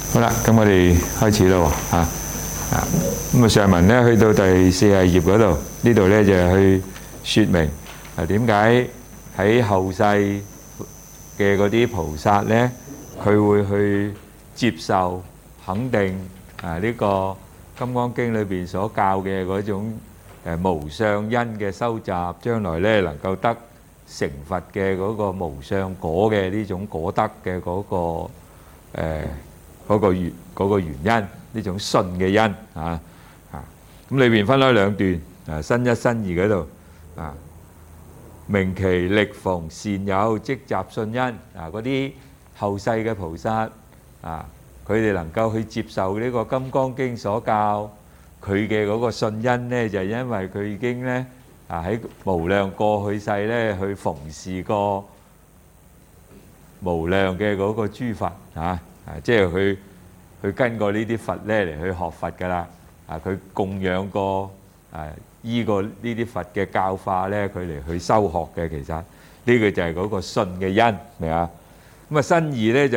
好啦，咁我哋開始咯喎，咁上文咧去到第40頁嗰度，呢度咧就係去説明點解喺後世嘅嗰啲菩薩咧，佢會去接受肯定呢個《金剛經》裏邊所教嘅嗰種無相因嘅收集，將來咧能夠得成佛嘅嗰個無相果嘅呢種果德嘅嗰個原因，呢種信嘅因咁裏邊分開兩段新一新二嗰度明其力逢善友即集信因嗰啲後世嘅菩薩佢哋能夠去接受呢個《金剛經》所教佢嘅嗰個信因咧，就係因為佢已經咧喺無量過去世咧去逢事過無量嘅嗰個諸佛即係佢跟過呢啲佛咧嚟去學佛㗎啦。佢供養過依個呢啲佛嘅教化咧，佢嚟去修學嘅。其實呢個就係嗰個信嘅因，明啊？咁新二咧就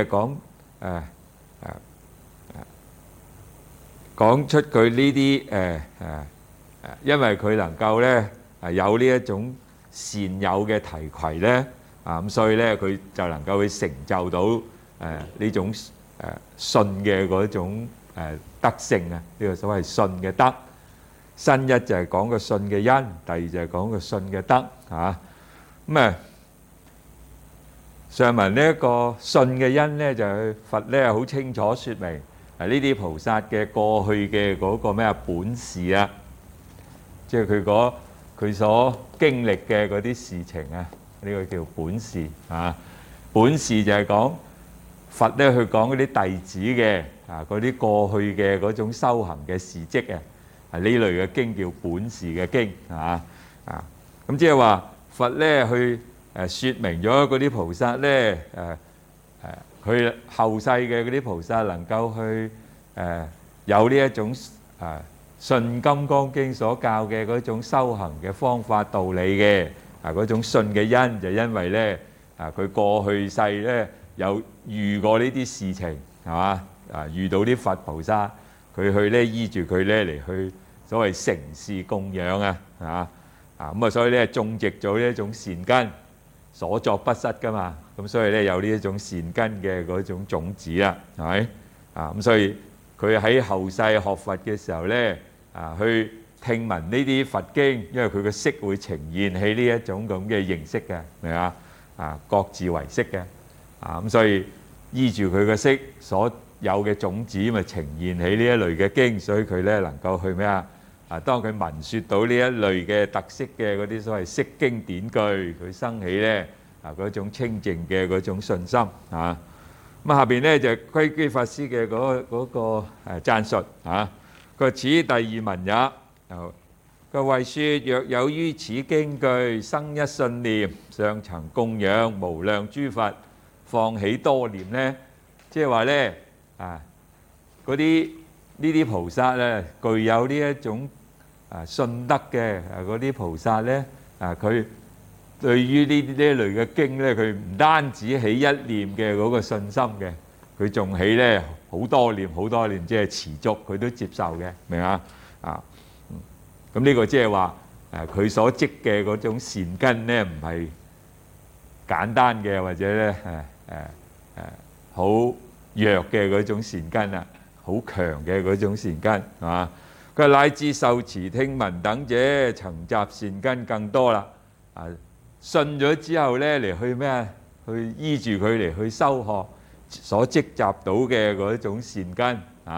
講出佢呢啲因為佢能夠咧有呢一種善友嘅提攜咧咁所以咧佢就能夠去成就到呢種信嘅嗰種德性呢個所謂信嘅德。新一就係講個信嘅因，第二就係講個信嘅德咁上文呢一個信嘅因咧，就係佛咧好清楚説明呢啲菩薩嘅過去嘅嗰個咩本事啊，即係佢所經歷嘅嗰啲事情呢個叫本事本事就係講佛咧去講嗰啲弟子嘅嗰啲過去嘅嗰種修行嘅事蹟呢類嘅經叫本事嘅經咁即係話佛咧去説明咗嗰啲菩薩咧佢後世嘅嗰啲菩薩能夠去有呢一種信《金剛經》所教嘅嗰種修行嘅方法道理嘅嗰種信嘅因，就因為咧佢過去世咧有遇過呢啲事情係嘛遇到啲佛菩薩，佢去咧依住佢咧嚟去所謂承事供養咁所以咧種植咗呢一種善根，所作不失噶嘛，咁所以咧有呢一種善根嘅嗰種種子啦，係咪咁所以佢喺後世學佛嘅時候咧去聽聞呢啲佛經，因為佢個色會呈現起呢一種咁嘅形式嘅，明嘛各自為色嘅咁所以依住佢個色所有嘅種子，咪呈現起呢一類嘅經，所以佢咧能夠去咩當佢聞説到呢一類嘅特色嘅嗰啲所謂釋經典句，佢生起咧嗰種清淨嘅嗰種信心咁下邊咧就窺基法師嘅嗰個讚述佢話此第二文也。佢為説若有於此經句生一信念，尚曾供養無量諸佛，放起多念咧，即係話咧嗰啲呢啲菩薩咧具有呢一種信德嘅嗰啲菩薩咧佢對於呢類嘅經咧，佢唔單止起一念嘅嗰個信心嘅，佢仲起咧好多念，即係持續佢都接受嘅，明嘛咁呢個即係話佢所積嘅嗰種善根咧，唔係簡單嘅或者咧好弱嘅嗰種善根好強嘅嗰種善根係嘛？佢乃至受持聽聞等者，曾集善根更多啦信咗之後咧嚟去咩去依住佢嚟去修學所積集到嘅嗰種善根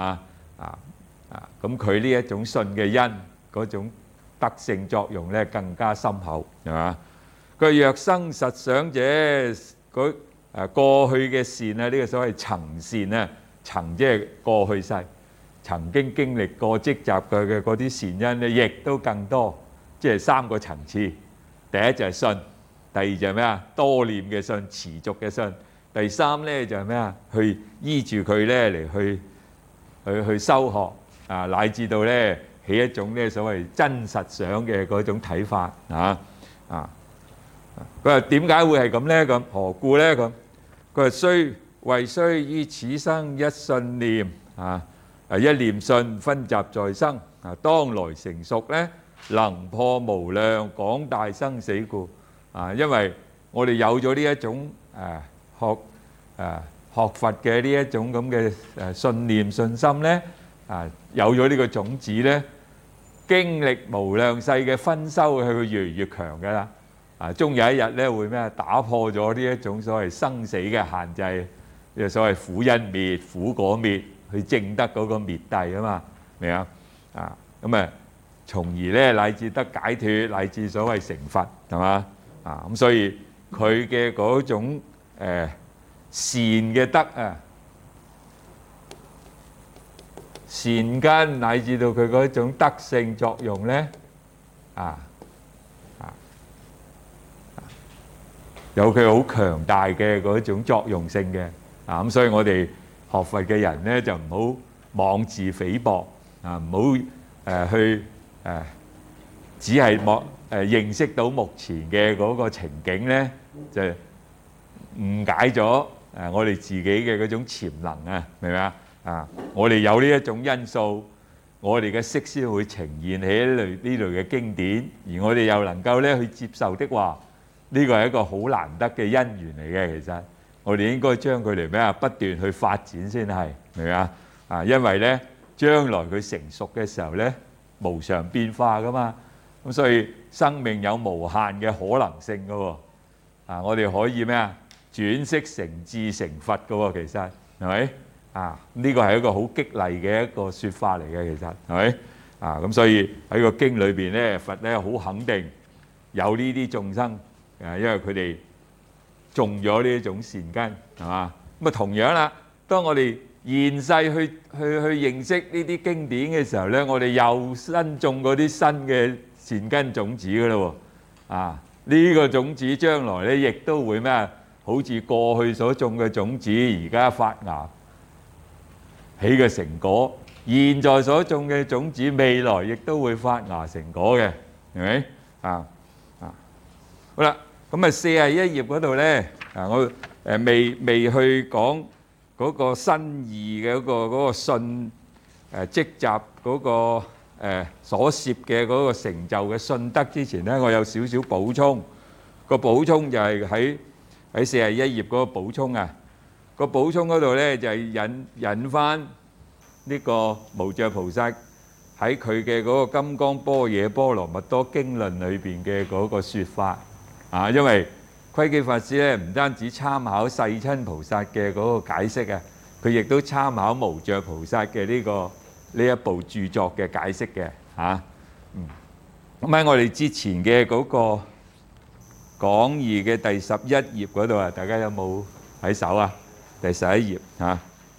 咁佢呢一種信嘅因嗰種德性作用咧更加深厚係嘛？佢若生實想者，過去嘅善呢個所謂曾善曾即係過去世曾經經歷過積集嘅嗰啲善因咧，亦都更多，即係三個層次。第一就係信，第二就係咩多念嘅信，持續嘅信。第三咧就係咩去依住佢咧嚟去修學乃至到咧起一種咧所謂真實想嘅嗰種睇法佢話點解會係咁咧？咁何故咧？咁佢話雖為須於此生一信念一念信分集在生當來成熟咧，能破無量廣大生死故因為我哋有咗呢一種學佛嘅呢一種咁嘅信念信心咧有咗呢個種子咧，經歷無量世嘅分修，佢會越嚟越強㗎啦。終有一日咧會咩打破咗呢一種所謂生死嘅限制，呢個所謂苦因滅、苦果滅，去證得嗰個滅諦啊嘛，明啊？咁從而咧乃至得解脫，乃至所謂成佛，係嘛？咁所以佢嘅嗰種善嘅德善根乃至到佢嗰種德性作用咧有佢好強大嘅嗰種作用性嘅咁所以我哋學佛嘅人咧就唔好妄自菲薄唔好去只係認識到目前嘅嗰個情景咧，就誤解咗我哋自己嘅嗰種潛能明唔明我哋有呢一種因素，我哋嘅識先會呈現喺呢類嘅經典，而我哋又能夠咧去接受的話，呢個係一個好難得嘅因緣嚟嘅。其實我哋應該將佢哋不斷去發展先係，明唔明因為咧將來佢成熟嘅時候咧，無常變化噶嘛，咁所以生命有無限嘅可能性噶喎我哋可以轉識成智成佛噶喎，其實係咪呢個係一個好激勵嘅一個説法嚟嘅，其實係咪咁所以喺個經裏邊咧，佛咧好肯定有呢啲眾生因為佢哋種咗呢一種善根係嘛，咁同樣啦，當我哋現世去認識呢啲經典嘅時候咧，我哋又新種嗰啲新嘅善根種子噶啦喎呢個種子將來咧亦都會好似過去所種嘅種子而家發芽起嘅成果，現在所種嘅種子未來亦都會發芽成果嘅，係咪好啦，咁41頁嗰度咧我未去講嗰個新義嘅嗰個信積集嗰個所攝嘅嗰個成就嘅信德之前咧，我有少少補充。個補充就係喺41頁嗰個補充個補充嗰度咧就係引翻呢個無著菩薩喺佢嘅嗰個《金剛般若波羅蜜多經論》裏邊嘅嗰個説法因為窺基法師咧唔單止參考世親菩薩嘅嗰個解釋佢亦都參考無著菩薩嘅呢一部著作嘅解釋嘅咁喺我哋之前嘅嗰個講義嘅第11頁嗰度大家有冇喺手第11頁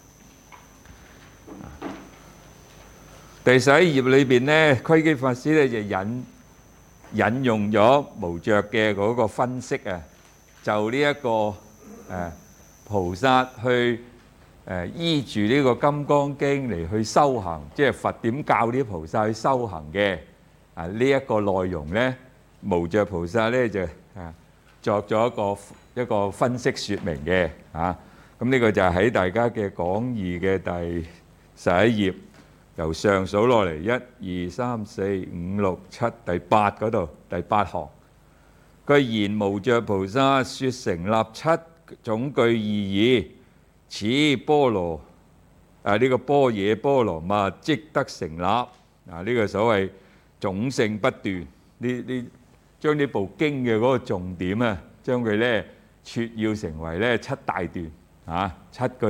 第11頁裏邊咧，窺基法師咧就引用咗無著嘅嗰個分析就呢一個菩薩去依住呢個《金剛經》嚟去修行，即係佛點教啲菩薩去修行嘅呢一個內容咧，無著菩薩咧就作咗一個分析説明嘅咁呢個就係喺大家嘅講義嘅第11頁，由上數落嚟1、2、3、4、5、6、7第8嗰度第8行，佢言無著菩薩説成立7種句意義，此波羅呢個般若波羅蜜即得成立呢個所謂種性不斷，將呢部經嘅嗰個重點將佢咧撮要成為咧7大段7個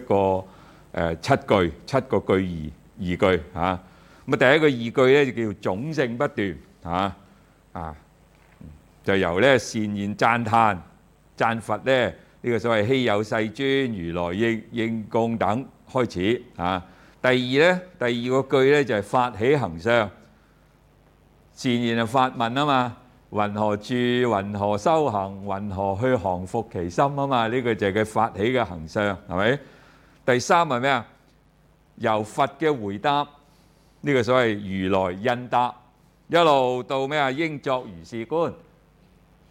句義句咁第一個義句咧就叫種性不斷就由咧善現讚歎讚佛咧呢個所謂稀有世尊如來應供等開始第二個句咧就係發起行相，善現係發問嘛，云何住？云何修行？云何去降伏其心嘛？呢個就係佢發起嘅行相，係咪？第三係咩由佛嘅回答，呢個所謂如來應答，一路到咩應作如是觀，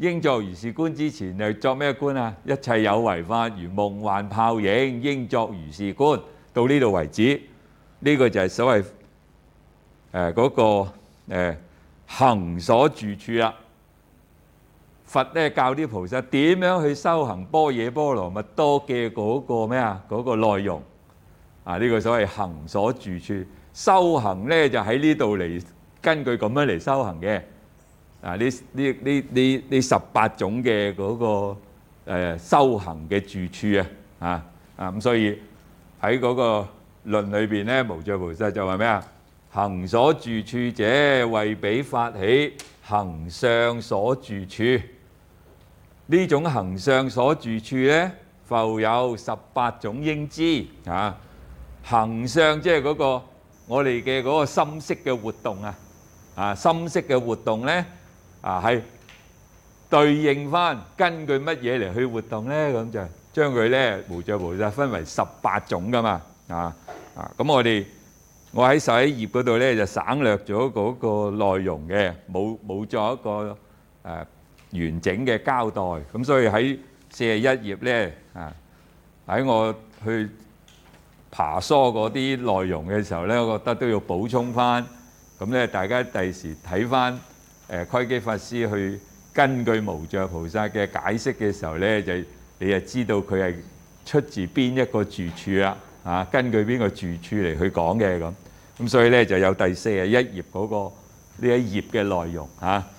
應作如是觀之前，又作咩觀啊？一切有為法如夢幻泡影，應作如是觀。到呢度為止，呢個就係所謂嗰個行所住處啦。佛咧教啲菩薩點樣去修行般若波羅蜜多嘅嗰個咩啊？嗰個內容啊，呢個所謂行所住處。修行咧就喺呢度嚟，根據咁樣嚟修行嘅。啊，呢18種嘅嗰個修行嘅住處啊，咁所以喺嗰個論裏邊咧，無著菩薩就話咩啊？行所住處者，為彼發起行相所住處。呢種行相所住處咧，復有18種應知啊。行相即係嗰個我哋嘅嗰個心識嘅活動啊，心識嘅活動咧係對應翻根據乜嘢嚟去活動咧？咁就將佢咧無著菩薩分為18種噶嘛咁我喺11頁嗰度咧就省略咗嗰個內容嘅，冇作一個完整嘅交代。咁所以喺41頁咧喺我去爬梳嗰啲內容嘅時候咧，我覺得都要補充翻。咁咧大家第時睇翻窺基法師去根據無著菩薩嘅解釋嘅時候咧，你就知道佢係出自邊一個住處啦根據邊個住處嚟去講嘅咁所以咧就有第41頁嗰個呢一頁嘅內容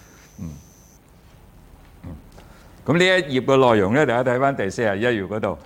咁呢一頁嘅內容咧，大家睇翻第41頁嗰度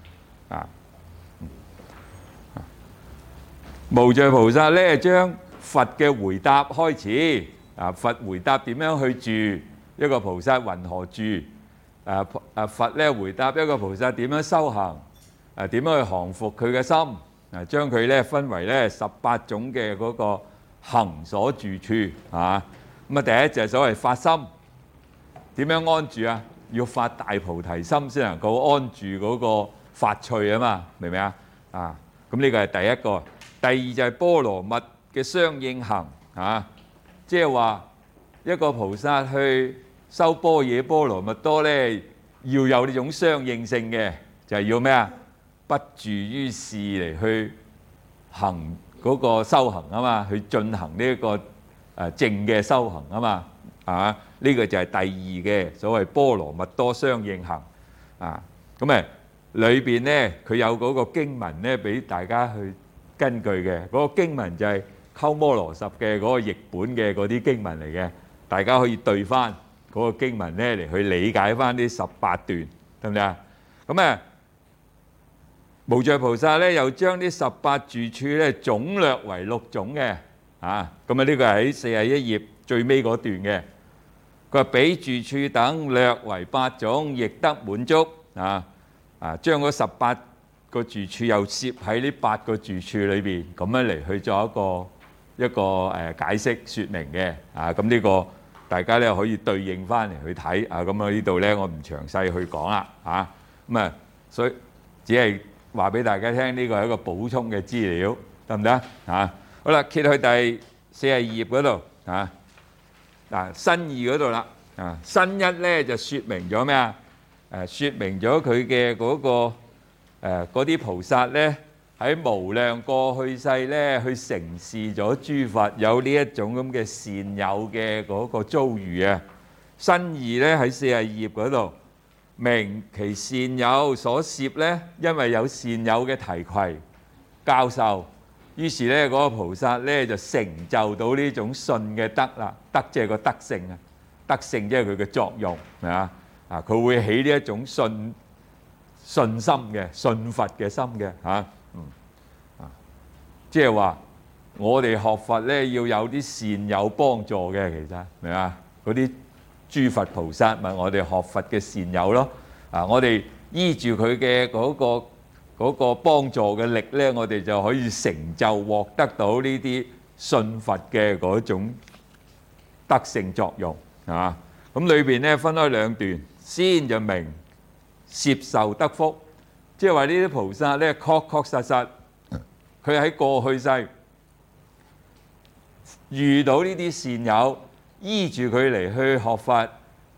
無著菩薩咧將佛嘅回答開始佛回答點樣去住，一個菩薩云何住？佛咧回答一個菩薩點樣修行，點樣去降伏佢嘅心？將佢咧分為咧18種嘅嗰個行所住處咁啊，第一就係所謂發心，點樣安住啊？要發大菩提心先能夠安住嗰個發趣啊嘛，明唔明啊？咁呢個係第一個。第二就係波羅蜜嘅相應行即係話一個菩薩去修般若波羅蜜多咧，要有呢種相應性嘅，就係要咩啊？不住於事嚟去行嗰個修行啊嘛，去進行呢一個正嘅修行啊嘛，呢個就係第二嘅所謂波羅蜜多相應行咁裏邊咧佢有嗰個經文咧俾大家去根據嘅，嗰個經文就係鳩摩羅什嘅嗰個譯本嘅嗰啲經文嚟嘅，大家可以對翻嗰個經文咧嚟去理解翻呢18段，得唔得啊？咁無著菩薩咧又將呢18住處咧總略為6種嘅呢個係喺41頁最尾嗰段嘅。佢話彼住處等略為8種，亦得滿足將嗰18個住處又攝喺呢8個住處裏邊，咁樣嚟去做一個解釋説明嘅咁呢個大家咧可以對應翻嚟去睇咁呢度咧我唔詳細去講啦所以只係話俾大家聽，呢個係一個補充嘅資料，得唔得好啦，揭去第42頁嗰度新二嗰度啦新一咧就説明咗咩啊？説明咗佢嘅嗰個嗰啲菩薩咧喺無量過去世咧去承事咗諸佛有呢一種咁嘅善友嘅嗰個遭遇新二咧喺42頁嗰度明其善友所攝咧，因為有善友嘅提攜教授，於是咧嗰個菩薩咧就成就到呢種信嘅德啦，德即係個德性德性即係佢嘅作用佢會起呢一種信心嘅信佛嘅心嘅即係話我哋學佛咧要有啲善友幫助嘅，其實明啊？嗰啲諸佛菩薩咪我哋學佛嘅善友咯我哋依住佢嘅嗰個幫助嘅力咧，我哋就可以成就獲得到呢啲信佛嘅嗰種德性作用咁裏邊咧分開兩段，先就明攝受得福，即係話呢啲菩薩咧確確實實佢喺過去世遇到呢啲善友，依住佢嚟去學佛，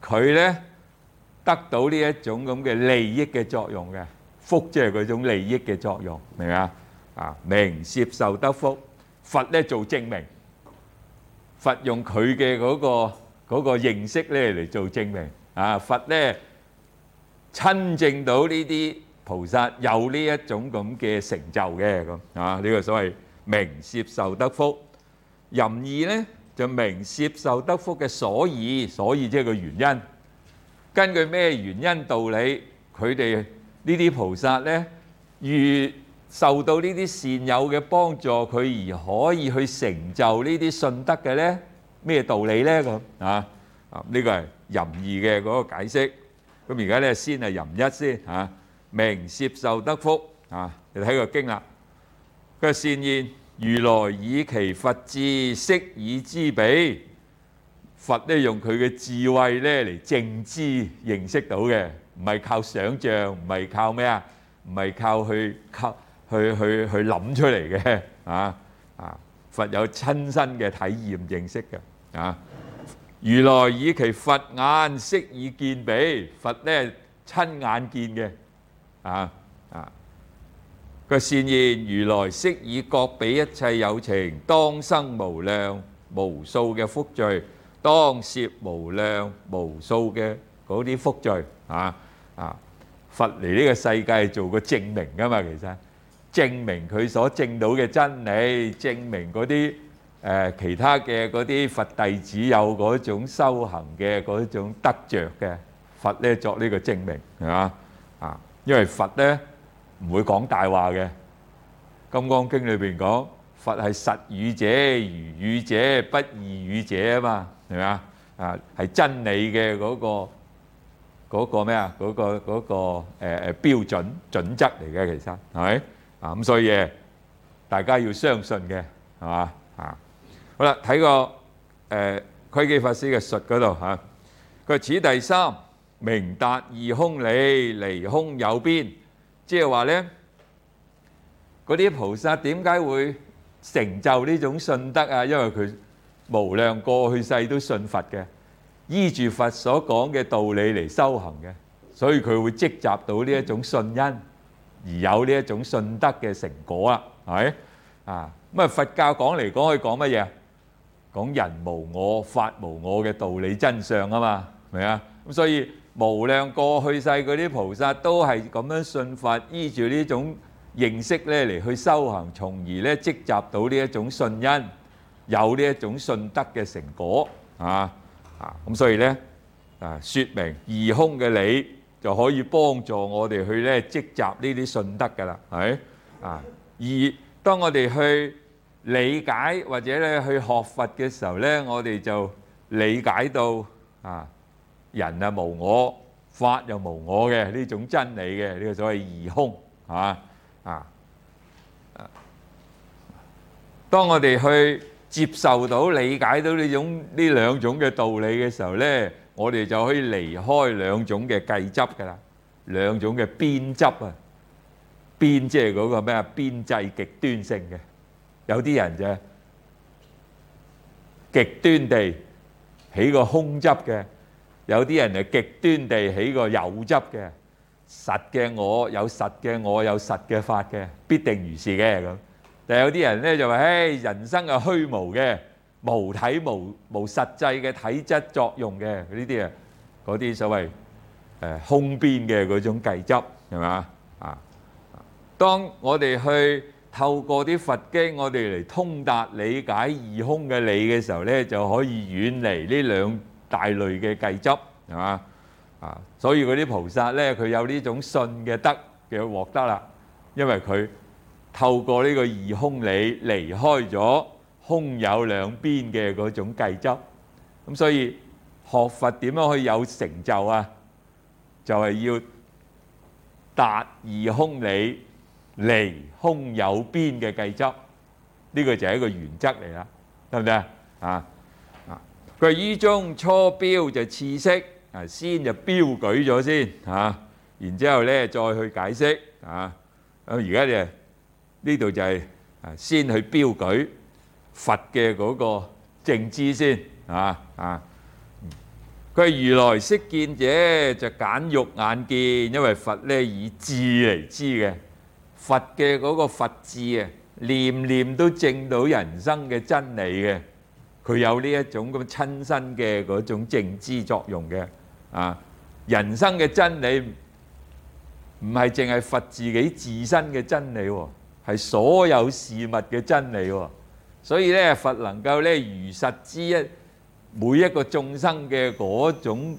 佢咧得到呢一種咁嘅利益嘅作用嘅，福即係嗰種利益嘅作用，明唔明啊？啊，名攝受得福，佛咧做證明，佛用佢嘅嗰個認識咧嚟做證明，啊，佛咧親證到呢啲菩薩有呢一種咁嘅成就嘅，咁啊，呢個所謂名攝受得福。任意咧就名攝受得福嘅所以即係個原因。根據咩原因道理，佢哋呢啲菩薩咧，遇受到呢啲善友嘅幫助，佢而可以去成就呢啲信德嘅咧？咩道理咧？咁啊，呢個係任意嘅嗰個解釋。咁而家咧先係任一先嚇，名攝受得福啊！你睇個經啦，佢話善言如來以其佛智悉以知彼，佛咧用佢嘅智慧咧嚟證知認識到嘅，唔係靠想像，唔係靠咩啊？唔係靠去諗出嚟嘅啊！佛有親身嘅體驗認識嘅啊！如來以其佛眼悉以見彼，佛咧親眼見嘅啊！個善言如來悉以覺彼一切有情，當生無量無數嘅福罪，當攝無量無數嘅嗰啲福罪啊！佛嚟呢個世界做個證明㗎嘛，其實證明佢所證到嘅真理，證明嗰啲其他嘅嗰啲佛弟子有嗰種修行嘅嗰種得着嘅，佛咧作呢個證明係嘛啊？因為佛咧唔會講大話嘅，《金剛經》裏邊講佛係實語者、如語者、不異語者啊嘛，係咪啊？啊，係真理嘅嗰個咩啊？嗰個標準準則嚟嘅，其實係咪啊？咁所以大家要相信嘅係嘛啊？好啦，睇個窺基法師嘅述嗰度嚇，佢話此第三明達二空理，離空有邊，即係話咧嗰啲菩薩點解會成就呢種信德啊？因為佢無量過去世都信佛嘅，依住佛所講嘅道理嚟修行嘅，所以佢會積集到呢一種信因，而有呢一種信德嘅成果啦，係咪啊？咁啊，佛教講嚟講去講乜嘢？講人無我、法無我嘅道理真相啊嘛，係咪啊？咁所以無量過去世嗰啲菩薩都係咁樣信佛，依住呢種認識咧嚟去修行，從而咧積集到呢一種信因，有呢一種信德嘅成果啊！咁所以咧説明二空嘅理就可以幫助我哋去咧積集呢啲信德㗎啦，係咪啊？而當我哋去理解或者咧去學佛嘅時候咧，我哋就理解到人啊無我，法又無我嘅呢種真理嘅呢個所謂二空當我哋去接受到、理解到呢兩種嘅道理嘅時候咧，我哋就可以離開兩種嘅計執㗎啦，兩種嘅邊執啊，邊即係嗰個咩啊？邊際極端性嘅。有啲人就極端地起個空執嘅，有啲人就極端地起個有執嘅。實嘅我有實嘅我有實嘅法嘅，必定如是嘅咁。但有啲人咧就話：人生係虛無嘅，無體無實際嘅體質作用嘅呢啲啊，嗰啲所謂空邊嘅嗰種計執係嘛啊？當我哋去透過啲佛經，我哋嚟通達理解二空嘅理嘅時候咧，就可以遠離呢兩大類嘅計執，係嘛啊？所以嗰啲菩薩咧，佢有呢種信嘅德嘅獲得啦，因為佢透過呢個二空理離開咗空有兩邊嘅嗰種計執，咁所以學佛點樣可以有成就啊？就係要達二空理，離空有邊嘅計執，呢個就係一個原則嚟啦，得唔得啊？佢於中初標就次識，先就標舉咗先嚇，然之後咧再去解釋啊。咁而家就呢度就係先去標舉佛嘅嗰個正知先佢係如來識見者，就揀肉眼見，因為佛咧以智嚟知嘅。佛嘅嗰個佛智啊，念念都證到人生嘅真理嘅。佢有呢一種咁親身嘅嗰種證知作用嘅。人生嘅真理唔係淨係佛自己自身嘅真理喎，係所有事物嘅真理喎。所以咧，佛能夠咧如實知每一個眾生嘅嗰種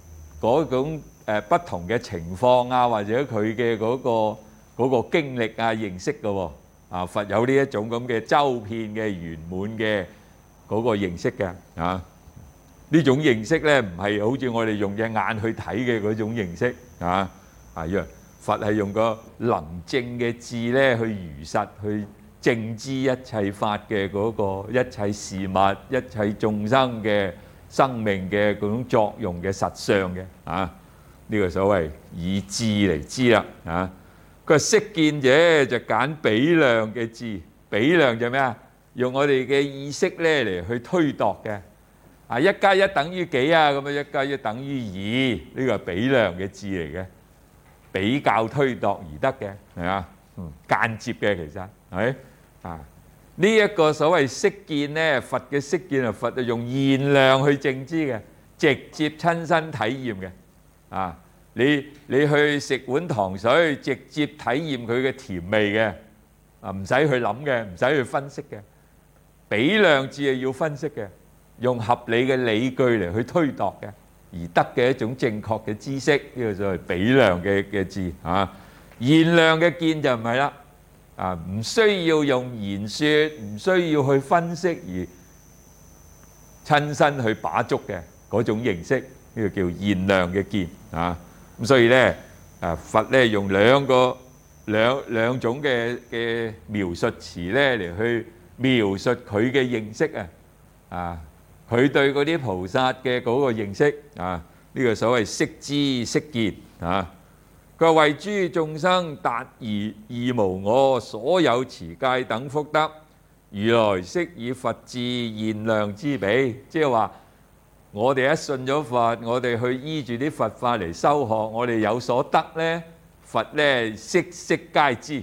不同嘅情況啊，或者佢嘅嗰個經歷啊、認識嘅喎。佛有呢一種咁嘅周遍嘅圓滿嘅嗰個認識嘅。呢種認識咧，唔係好似我哋用隻眼去睇嘅嗰種認識。佛係用個能證嘅智咧，去如實去證知一切法嘅嗰個一切事物、一切眾生嘅生命嘅嗰種作用嘅實相嘅。呢個所謂以智嚟知啦。佢話識見者就揀比量嘅智，比量就咩啊？用我哋嘅意識咧嚟去推度嘅。一加一等於幾啊？咁啊，一加一等於二，呢個係比量嘅智嚟嘅，比較推度而得嘅，係嘛？間接嘅其實係呢一個所謂識見咧，佛嘅識見啊，佛就用現量去證知嘅，直接親身體驗嘅。你去食碗糖水，直接體驗佢嘅甜味嘅，唔使去諗嘅，唔使去分析嘅。比量智係要分析嘅。用合理嘅理據嚟去推度嘅，而得嘅一種正確嘅知識，呢個就係比量嘅智。現量嘅見就唔係啦，唔需要用言説，唔需要去分析而親身去把捉嘅嗰種認識，呢個叫現量嘅見。咁所以咧，佛咧用兩種嘅描述詞咧嚟去描述佢嘅認識啊。佢對嗰啲菩薩嘅嗰個認識呢個所謂識知識見。佢話為諸眾生達而無我，所有持戒等福德，如來悉以佛智現量之比。即係話我哋一信咗佛，我哋去依住啲佛法嚟修學，我哋有所得咧，佛咧悉皆知。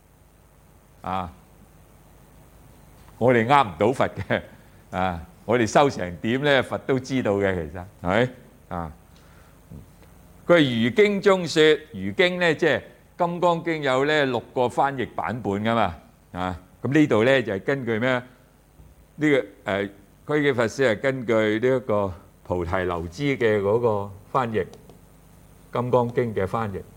我哋呃唔到佛嘅。我哋修成點咧，佛都知道嘅，其實係咪？佢係如經中説，如經咧即係《金剛經》有咧6個翻譯版本噶嘛。咁呢度咧就係根據咩？呢個區嘅法師係根據呢一個菩提流支嘅嗰個翻譯《金剛經》嘅翻譯。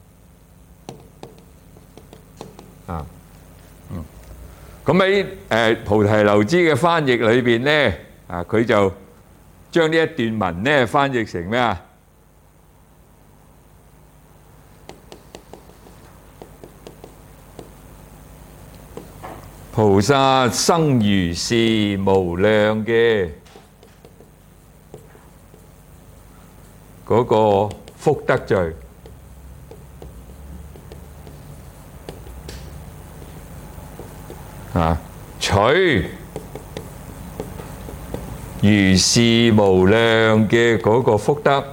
咁喺菩提流支嘅翻譯裏邊咧。佢就將呢一段文咧翻譯成咩啊？菩薩生如是無量嘅嗰個福德聚，取如是無量嘅嗰個福德，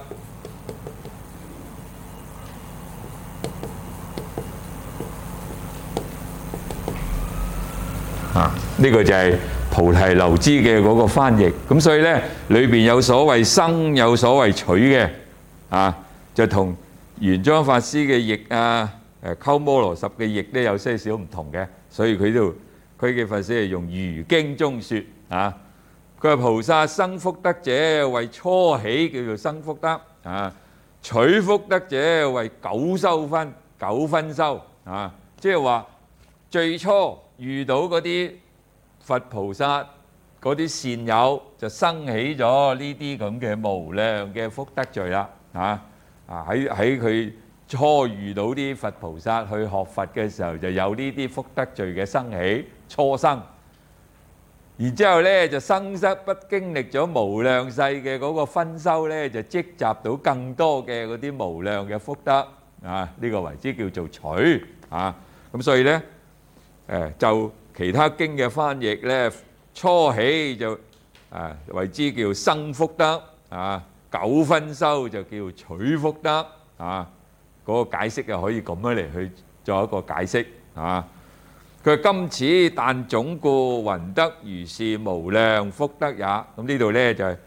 呢個就係菩提流支嘅嗰個翻譯。咁所以咧，裏邊有所謂生，有所謂取嘅，就同玄奘法師嘅譯鳩摩羅什嘅譯咧有些少唔同嘅。所以佢度佢嘅法師係用如經中説。佢話菩薩生福德者為初起，叫做生福德。取福德者為九分修。即係話最初遇到嗰啲佛菩薩嗰啲善友，就生起咗呢啲咁嘅無量嘅福德聚啦。喺佢初遇到啲佛菩薩去學佛嘅時候，就有呢啲福德聚嘅生起，初生。然之後咧，就生生不經歷咗無量世嘅嗰個分修咧，就積集到更多嘅嗰啲無量嘅福德。呢個為之叫做取。咁所以咧，就其他經嘅翻譯咧，初起就為之叫生福德。 九分修就叫取福德啊。嗰個解釋又可以咁樣嚟去做一個解釋啊。佢話今此但總故，雲得如是無量福德也。咁呢度咧就係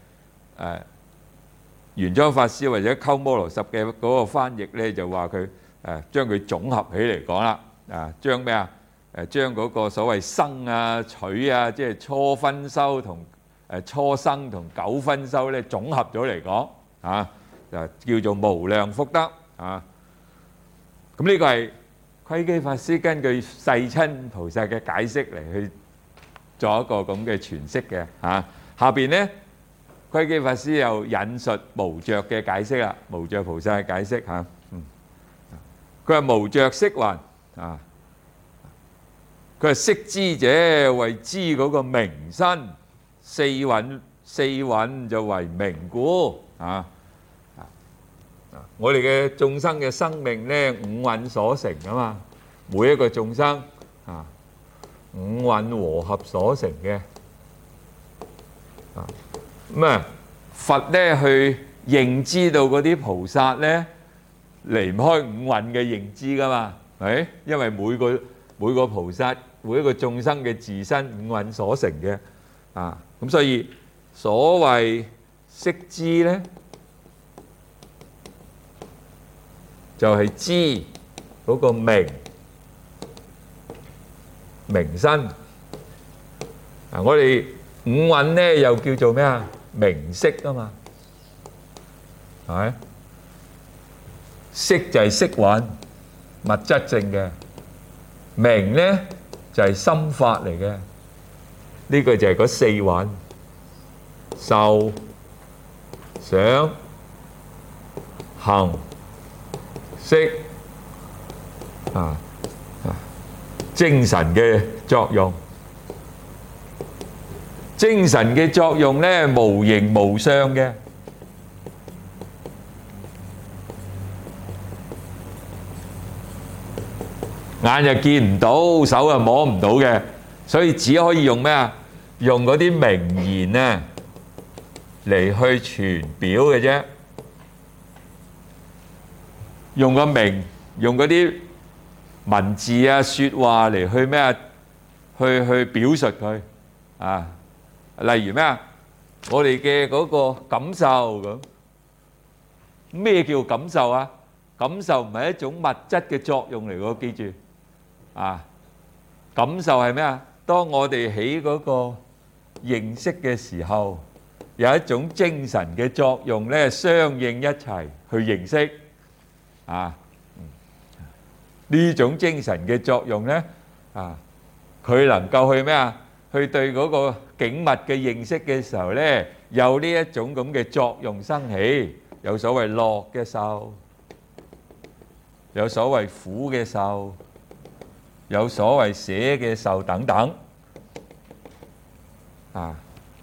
玄奘法師或者鳩摩羅什嘅嗰個翻譯咧，就話佢將佢總合起嚟講啦。將咩啊？將嗰個所謂生啊、取啊，即係初分修同初生同九分修咧，總合咗嚟講啊，就叫做無量福德啊。咁呢個係窺基法師根據世親菩薩嘅解釋嚟去做一個咁嘅詮釋嘅嚇。下邊咧，窺基法師又引述無著嘅解釋啦，無著菩薩嘅解釋嚇。佢話無著釋云啊，佢話識知者為知嗰個名身，四蘊就為名故啊。我哋嘅眾生嘅生命咧，五蘊所成啊嘛，每一個眾生啊，五蘊和合所成嘅啊。咁啊，佛咧去認知到嗰啲菩薩咧，離唔開五蘊嘅認知噶嘛，係？因為每個菩薩每一個眾生嘅自身五蘊所成嘅啊，咁所以所謂識知咧，就係知嗰個名身啊！我哋五蘊咧又叫做咩啊？名色啊嘛，係咪？色就係色蘊，物質性嘅；名咧就係心法嚟嘅。呢個就係嗰四蘊：受、想、行、識啊，精神嘅作用。精神嘅作用咧，無形無相嘅。眼又見唔到，手又摸唔到嘅，所以只可以用咩啊？用嗰啲名言啊嚟去傳表嘅啫。用個名，用嗰啲文字啊、説話嚟去咩啊？去表述佢啊。例如咩啊？我哋嘅嗰個感受咁，咩叫感受啊？感受唔係一種物質嘅作用嚟喎，記住啊！感受係咩啊？當我哋起嗰個認識嘅時候，有一種精神嘅作用咧，相應一齊去認識啊。呢種精神嘅作用咧啊，佢能夠去咩啊？去對嗰個景物嘅認識嘅時候咧，有呢一種咁嘅作用生起，有所謂樂嘅受，有所謂苦嘅受，有所謂捨嘅受等等啊。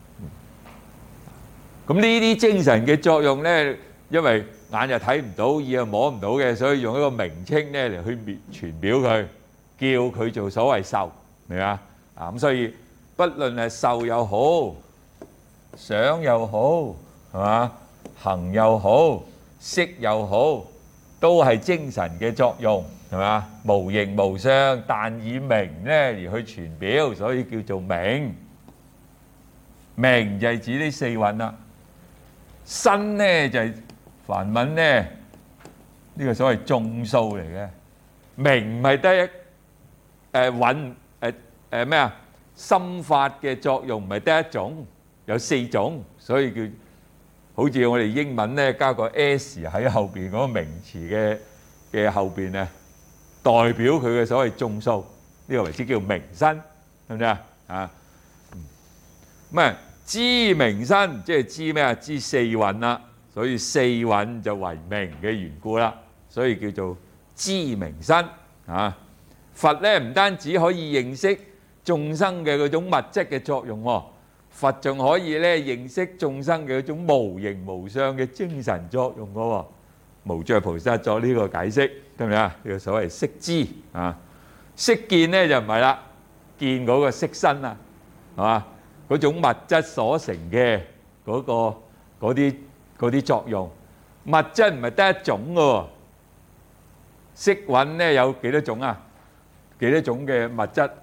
咁呢啲精神嘅作用咧，因為眼又睇唔到，耳又摸唔到嘅，所以用一個名稱咧嚟去傳表佢，叫佢做所謂受，明嘛？啊咁所以不論係受又好，想又好，係嘛？行又好，識又好，都係精神嘅作用，係嘛？無形無相，但以名咧而去傳表，所以叫做名。名就係指呢四蘊啦。身咧就係梵文咧呢個所謂眾數嚟嘅。名唔係得一蘊咩啊？心法嘅作用唔係得一種，有四種，所以叫好似我哋英文咧加個 s 喺後邊嗰個名詞嘅後邊啊，代表佢嘅所謂眾數，呢個為之叫名身，係咪啊？啊，咁啊知名身即係知咩啊？知四蘊啦，所以四蘊就為名嘅緣故啦，所以叫做知名身啊。佛咧唔單止可以認識眾生嘅嗰種物質嘅作用喎，佛仲可以咧認識眾生嘅嗰種無形無相嘅精神作用嘅喎。無著菩薩作呢個解釋，得唔得啊？呢個所謂識知啊，識見咧就唔係啦，見嗰個色身啊，係嘛？嗰種物質所成嘅嗰啲嗰啲作用。物質唔係得一種嘅喎，色蘊咧有幾多種啊？幾多種嘅物質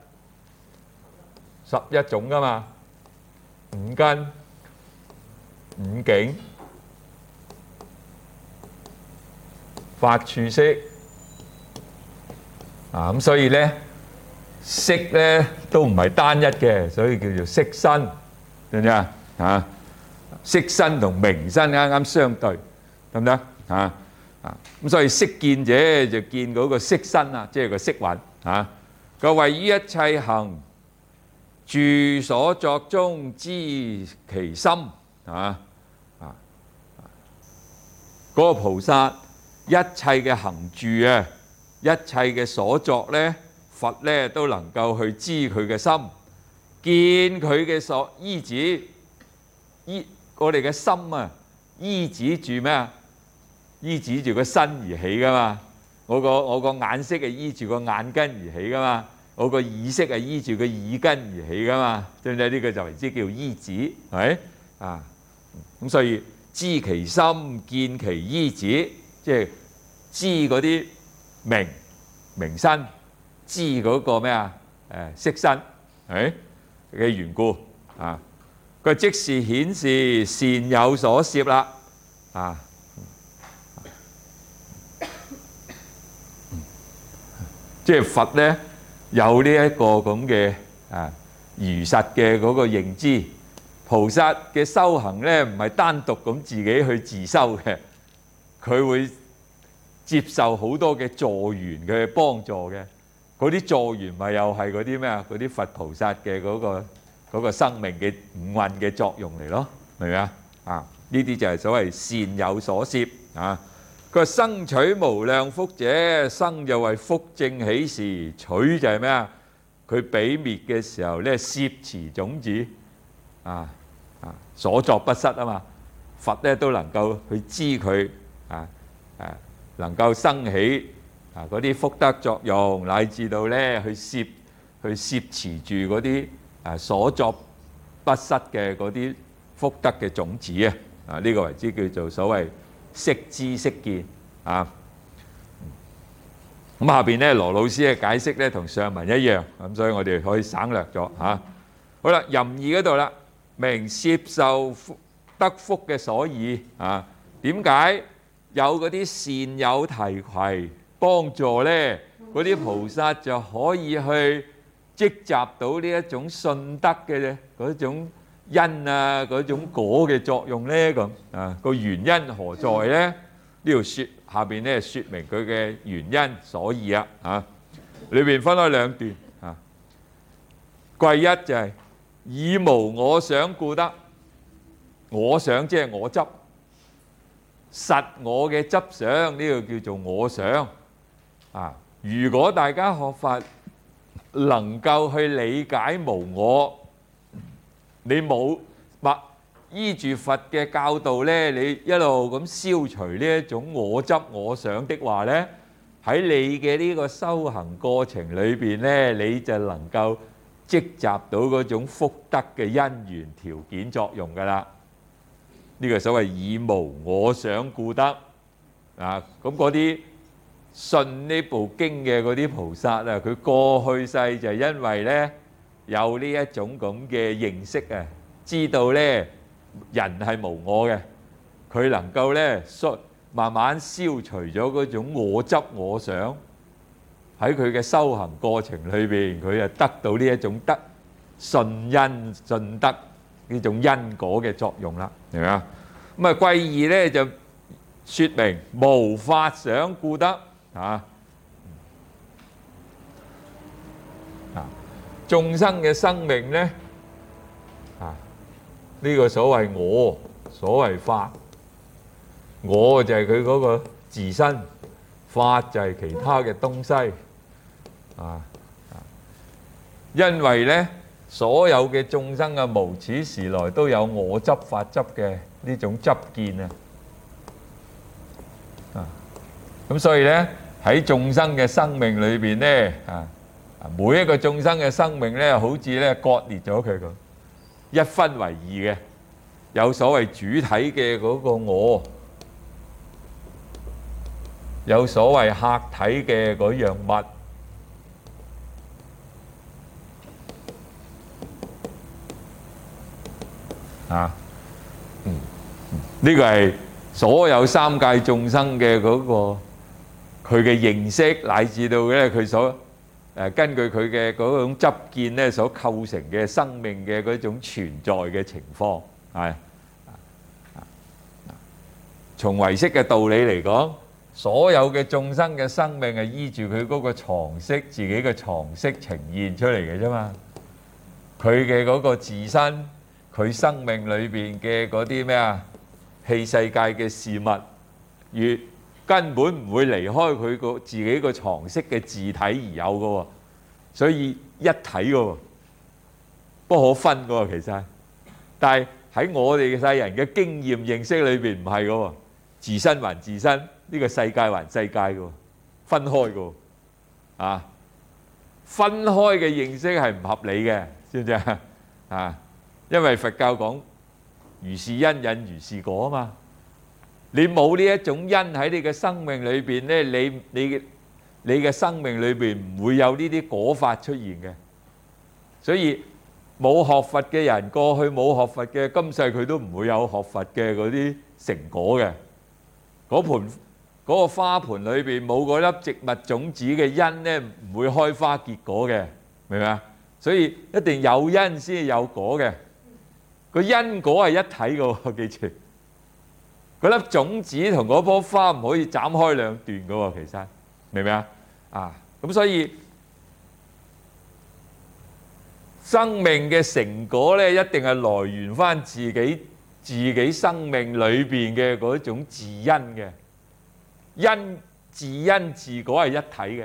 ？11種噶嘛，五根、五境、法處色啊，咁所以咧色咧都唔係單一嘅，所以叫做色身，知唔知啊？啊，色身同名身啱啱相對，得唔得啊？咁所以色見者就見嗰個色身啊，即係個色蘊啊。佢謂於一切行住所作中知其心啊。嗰個菩薩一切嘅行住啊，一切嘅所作咧，佛咧都能夠去知佢嘅心，見佢嘅所依止，我哋嘅心啊，依止住咩啊？依止住個身而起噶嘛。我個眼色係依住個眼根而起噶嘛。我個耳色係依住個耳根而起噶嘛。知唔知呢個就為之叫依止，係咪啊？咁所以知其心，見其依止，即係知嗰啲名身，知嗰個咩啊？色身，係嘅緣故啊。佢即是顯示善有所攝啦啊！即係佛咧有呢一個咁嘅如實嘅嗰個認知，菩薩嘅修行咧唔係單獨咁自己去自修嘅，佢會接受好多嘅助緣嘅幫助嘅，嗰啲助緣咪又係嗰啲咩啊？嗰啲佛菩薩嘅嗰個生命嘅五蘊嘅作用嚟咯，明唔明啊？啊，呢啲就係所謂善有所攝啊。佢話生取無量福者，生就為福正起時，取就係咩啊？佢彼滅嘅時候咧，攝持種子所作不失啊嘛。佛咧都能夠去知佢能夠生起嗰啲福德作用，乃至到咧去攝持住嗰啲所作不失嘅嗰啲福德嘅種子啊！呢個為之叫做所謂識知識見啊。咁下邊咧羅老師嘅解釋咧同上文一樣，咁所以我哋可以省略咗嚇。好啦，廩二嗰度啦，明攝受得福嘅所以啊，點解有嗰啲善友提攜幫助咧？嗰啲菩薩就可以去積集到呢一種信德嘅嗰種因啊，嗰種果嘅作用咧，咁個原因何在咧？呢度下邊咧説明佢嘅原因所以啊，裏邊分開兩段啊。貴一就係以無我想故得，我想即係我執，實我嘅執想呢個叫做我想啊。如果大家學法能夠去理解無我，你冇依住佛嘅教導咧，你一路咁消除呢一種我執我想的話咧，喺你嘅呢個修行過程裏邊咧，你就能夠積集到嗰種福德嘅因緣條件作用㗎啦。呢個所謂以無我想故得啊，咁嗰啲信呢部經嘅嗰啲菩薩啊，佢過去世就因為咧有呢一種咁嘅認識啊，知道咧人係無我嘅，佢能夠咧慢慢消除咗嗰種我執我想，喺佢嘅修行過程裏邊，佢就得到呢一種信因信德呢種因果嘅作用啦，明唔明啊？咁啊，貴二咧就説明無法想故得眾生嘅生命咧呢個所謂我，所謂法，我就係佢嗰個自身，法就係其他嘅東西因為咧，所有嘅眾生嘅無始時來都有我執法執嘅呢種執見咁所以咧喺眾生嘅生命裏邊咧每一個眾生嘅生命咧，好似咧割裂咗佢咁，一分為二嘅有所謂主體嘅嗰個我，有所謂客體嘅嗰樣物。呢個係所有三界眾生嘅嗰個佢嘅認識，乃至到咧佢所根據佢嘅嗰種執見咧所構成嘅生命嘅嗰種存在嘅情況，係從唯識嘅道理嚟講，所有嘅眾生嘅生命係依住佢嗰個常識，自己嘅常識呈現出嚟嘅啫嘛。佢嘅嗰個自身，佢生命裏邊嘅嗰啲咩啊？器世界嘅事物，越根本唔會離開佢個自己個常識嘅自體而有嘅喎，所以一體嘅喎，不可分嘅喎其實。但係喺我哋嘅世人嘅經驗認識裏邊唔係嘅喎，自身還自身，呢個世界還世界嘅喎，分開嘅喎，啊，分開嘅認識係唔合理嘅，知唔知啊？啊，因為佛教講如是因引如是果啊嘛，你冇呢一種因喺你嘅生命裏邊咧，你嘅生命裏邊唔會有呢啲果法出現嘅。所以冇學佛嘅人，過去冇學佛嘅，今世佢都唔會有學佛嘅嗰啲成果嘅。嗰個花盆裏邊冇嗰粒植物種子嘅因咧，唔會開花結果嘅，明唔明啊？所以一定有因先有果嘅。個因果係一體嘅喎，記住。嗰粒種子同嗰棵花唔可以斬開兩段嘅喎，其實明唔明啊？啊，咁所以生命嘅成果咧，一定係來源翻自己生命裏邊嘅嗰種自因嘅自因自果係一體嘅，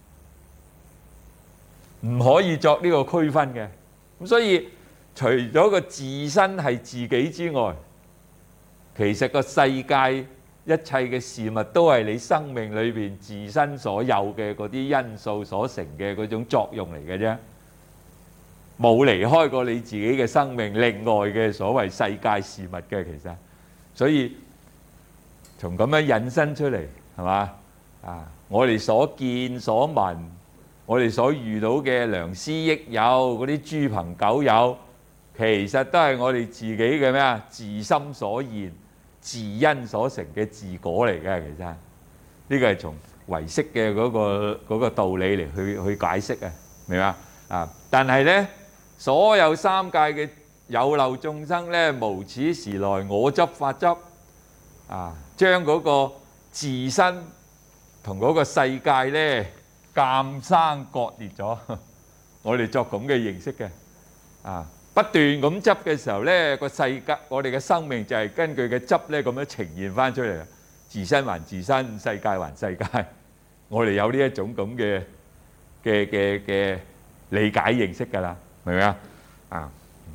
唔可以作呢個區分嘅。咁所以除咗個自身係自己之外，其實個世界一切嘅事物都係你生命裏邊自身所有嘅嗰啲因素所成嘅嗰種作用嚟嘅啫，冇離開過你自己嘅生命另外嘅所謂世界事物嘅。其實，所以從咁樣引申出嚟，係嘛？啊，我哋所見所聞，我哋所遇到嘅良師益友嗰啲豬朋狗友，其實都係我哋自己嘅咩啊？自心所現、自因所成嘅自果嚟嘅。其實呢個係從唯識嘅嗰個道理嚟去解釋啊，明嘛？啊，但係咧，所有三界嘅有漏眾生咧，無始時來我執法執啊，將嗰個自身同嗰個世界咧漸生割裂咗。我哋作咁嘅認識嘅啊。不斷咁執嘅時候咧，個世界我哋嘅生命就係根據嘅執咧咁樣呈現翻出嚟。自身還自身，世界還世界。我哋有呢一種咁嘅理解認識㗎啦，明唔明啊？啊，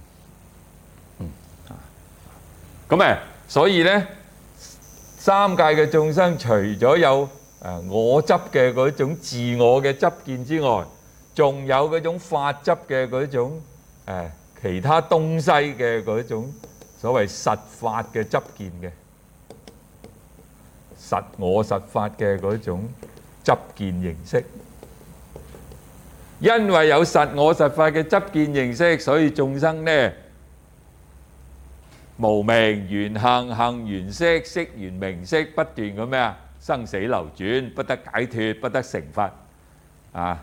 咁誒，所以咧，三界嘅眾生除咗有我執嘅嗰種自我嘅執見之外，仲有嗰種法執嘅嗰種其他東西嘅嗰種所謂實法嘅執見嘅實我實法嘅嗰種執見形式，因為有實我實法嘅執見形式，所以眾生呢無明緣行，行緣識，識緣名色，不斷咁咩啊？生死流轉，不得解脫，不得成佛啊！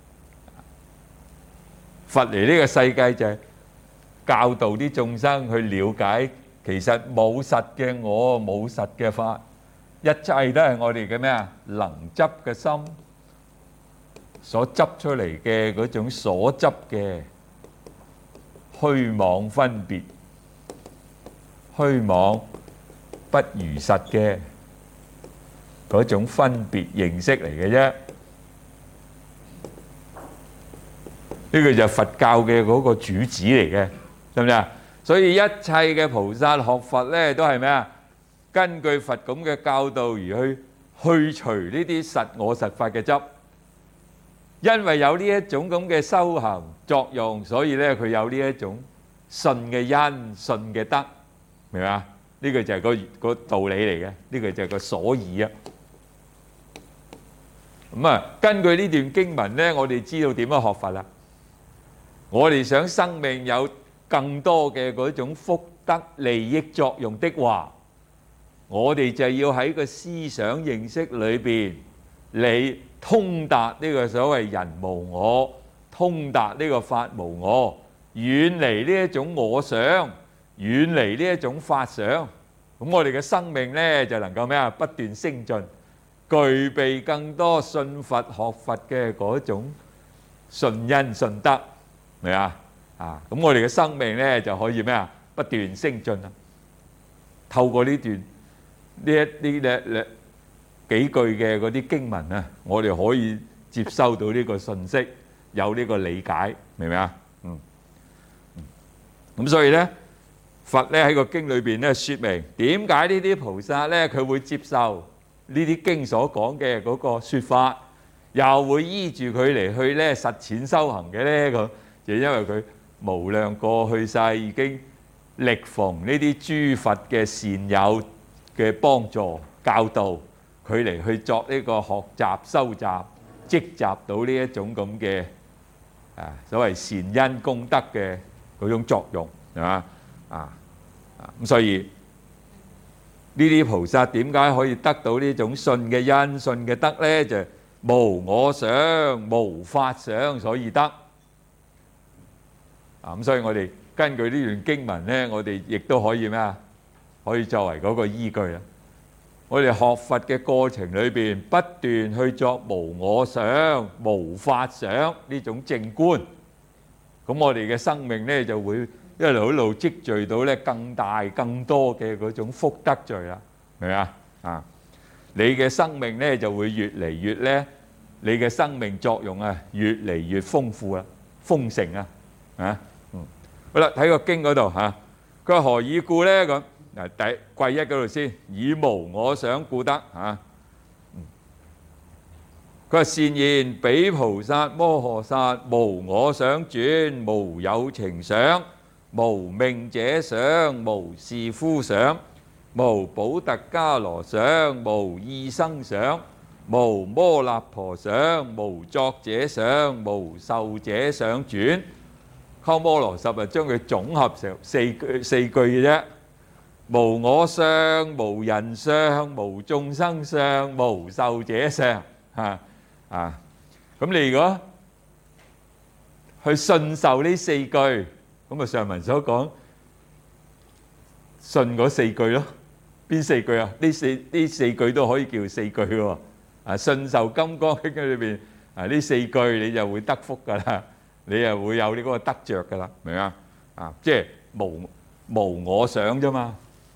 佛嚟呢個世界就係教導啲眾生去了解，其實冇實嘅我，冇實嘅法，一切都係我哋嘅咩啊？能執嘅心所執出嚟嘅嗰種所執嘅虛妄分別，虛妄不如實嘅嗰種分別認識嚟嘅啫。呢個就係佛教嘅嗰個主旨嚟嘅，係咪啊？所以一切嘅菩薩學佛咧，都係咩啊？根據佛咁嘅教導而去除呢啲實我實法嘅執，因為有呢一種咁嘅修行作用，所以咧佢有呢一種信嘅因、信嘅德明嘛？呢個就係個道理嚟嘅，呢個就係個所以啊。咁啊，根據呢段經文咧，我哋知道點樣學佛啦。我哋想生命有更多嘅嗰種福德利益作用的話，我哋就要喺個思想認識裏邊，你通達呢個所謂人無我，通達呢個法無我，遠離呢一種我想，遠離呢一種法想。咁我哋嘅生命咧就能夠咩啊？不斷升進，具備更多信佛學佛嘅嗰種信因信德，明啊？咁我哋嘅生命咧就可以咩啊？不斷升進啦。透過呢段呢幾句嘅嗰啲經文啊，我哋可以接收到呢個信息，有呢個理解，明唔明啊？咁所以咧，佛咧喺個經裏邊咧説明點解呢啲菩薩咧佢會接受呢啲經所講嘅嗰個説法，又會依住佢嚟去咧實踐修行嘅咧咁，就因為佢無量過去世已經歷逢呢啲諸佛嘅善友嘅幫助教導，佢嚟去作呢個學習修習，積集到呢一種咁嘅所謂善因功德嘅嗰種作用，係嘛？咁所以呢啲菩薩點解可以得到呢種信嘅因、信嘅德咧？就係無我想、無法想，所以得。咁所以我哋根據呢段經文咧，我哋亦都可以咩啊？可以作為嗰個依據啦。我哋學佛嘅過程裏邊，不斷去作無我想、無法想呢種正觀，咁我哋嘅生命咧就會一路一路積聚到咧更大更多嘅嗰種福德聚啦，明唔明啊？你嘅生命咧就會越嚟越咧，你嘅生命作用啊越嚟越豐富啦、豐盛啊！好啦，睇個經嗰度嚇，佢話何以故咧？咁嗱，貴一嗰度先，以無我想故得嚇。佢話善言彼菩薩摩訶薩無我想轉，無有情想，無命者想，無士夫想，無補特伽羅想，無異生想，無摩納婆想，無作者想，無受者想轉。鳩摩羅什啊，將佢總合成四句嘅啫。無我相、無人相、無眾生相、無受者相。咁你如果去信受呢四句，咁啊上文所講信嗰四句咯。邊四句啊？呢四句都可以叫四句喎。信受金剛經裏邊呢四句你就會得福噶啦。你又會有呢個得著噶啦，明啊？即係無我想啫嘛，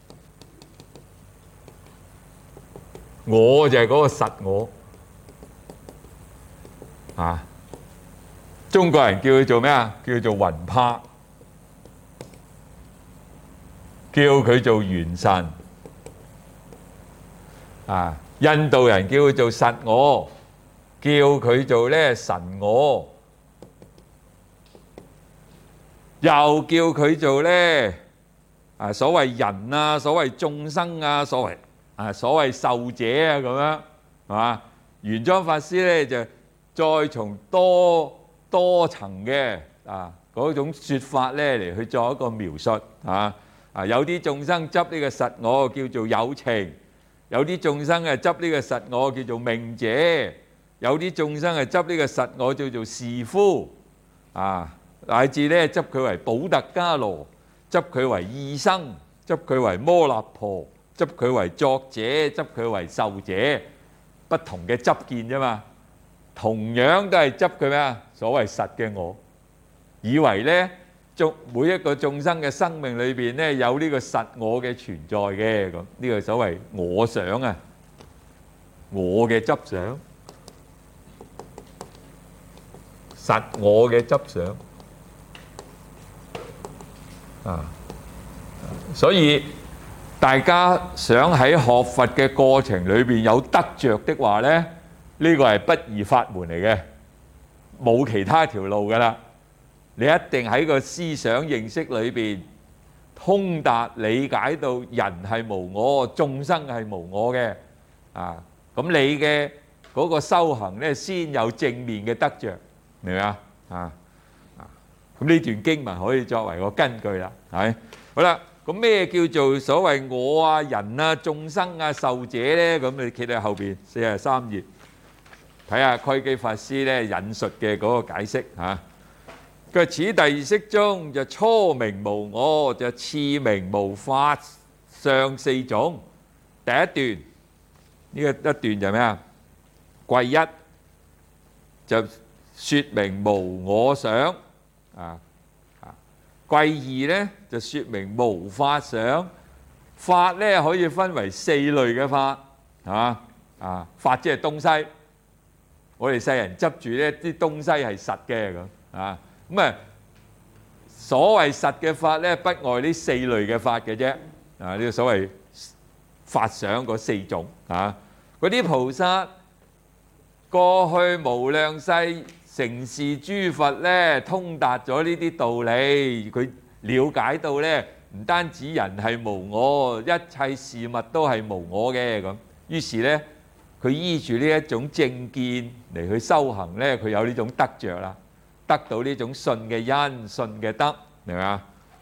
我就係嗰個實我中國人叫佢做咩啊？叫佢做魂魄，叫佢做元神。印度人叫佢做實我，叫佢做咧神我。又叫佢做咧所謂人啊，所謂眾生啊，所謂受者啊，咁樣係嘛？玄奘法師咧就再從多層嘅嗰種説法咧嚟去做一個描述有啲眾生執呢個實我叫做有情，有啲眾生執呢個實我叫做命者，有啲眾生執呢個實我叫做士夫乃至咧執佢為補特伽羅，執佢為異生，執佢為摩納婆，執佢為作者，執佢為受者，不同嘅執見啫嘛。同樣都係執佢咩啊？所謂實嘅我，以為咧每一個眾生嘅生命裏邊咧有呢個實我嘅存在嘅，咁呢個所謂我想啊，我嘅執想，實我嘅執想。所以大家想喺學佛嘅過程裏邊有得着的話咧，呢個係不二法門嚟嘅，冇其他條路噶啦。你一定喺個思想認識裏邊通達理解到人係無我，眾生係無我嘅啊，咁你嘅嗰個修行咧先有正面嘅得着，明唔明啊？咁呢段經文可以作為個根據啦，係咪？好啦，咁咩叫做所謂我啊、人啊、眾生啊、壽者咧？咁你企喺後邊43頁，睇下窺基法師咧引述嘅嗰個解釋嚇。佢話：此第二識中就初名無我，就次名無法相四種。第一段呢個一段就咩啊？貴一就説明無我想啊。貴二咧就説明無法想，法咧可以分為四類嘅法，係嘛？法即係東西，我哋世人執住咧啲東西係實嘅咁啊。咁啊，所謂實嘅法咧，不外呢四類嘅法嘅啫。呢個所謂法想嗰四種啊，嗰啲菩薩過去無量世成事諸佛咧，通達咗呢啲道理，佢了解到咧，唔單止人係無我，一切事物都係無我嘅咁。於是咧，佢依住呢一種正見嚟去修行咧，佢有呢種得着啦，得到呢種信嘅因、信嘅德，明唔明啊？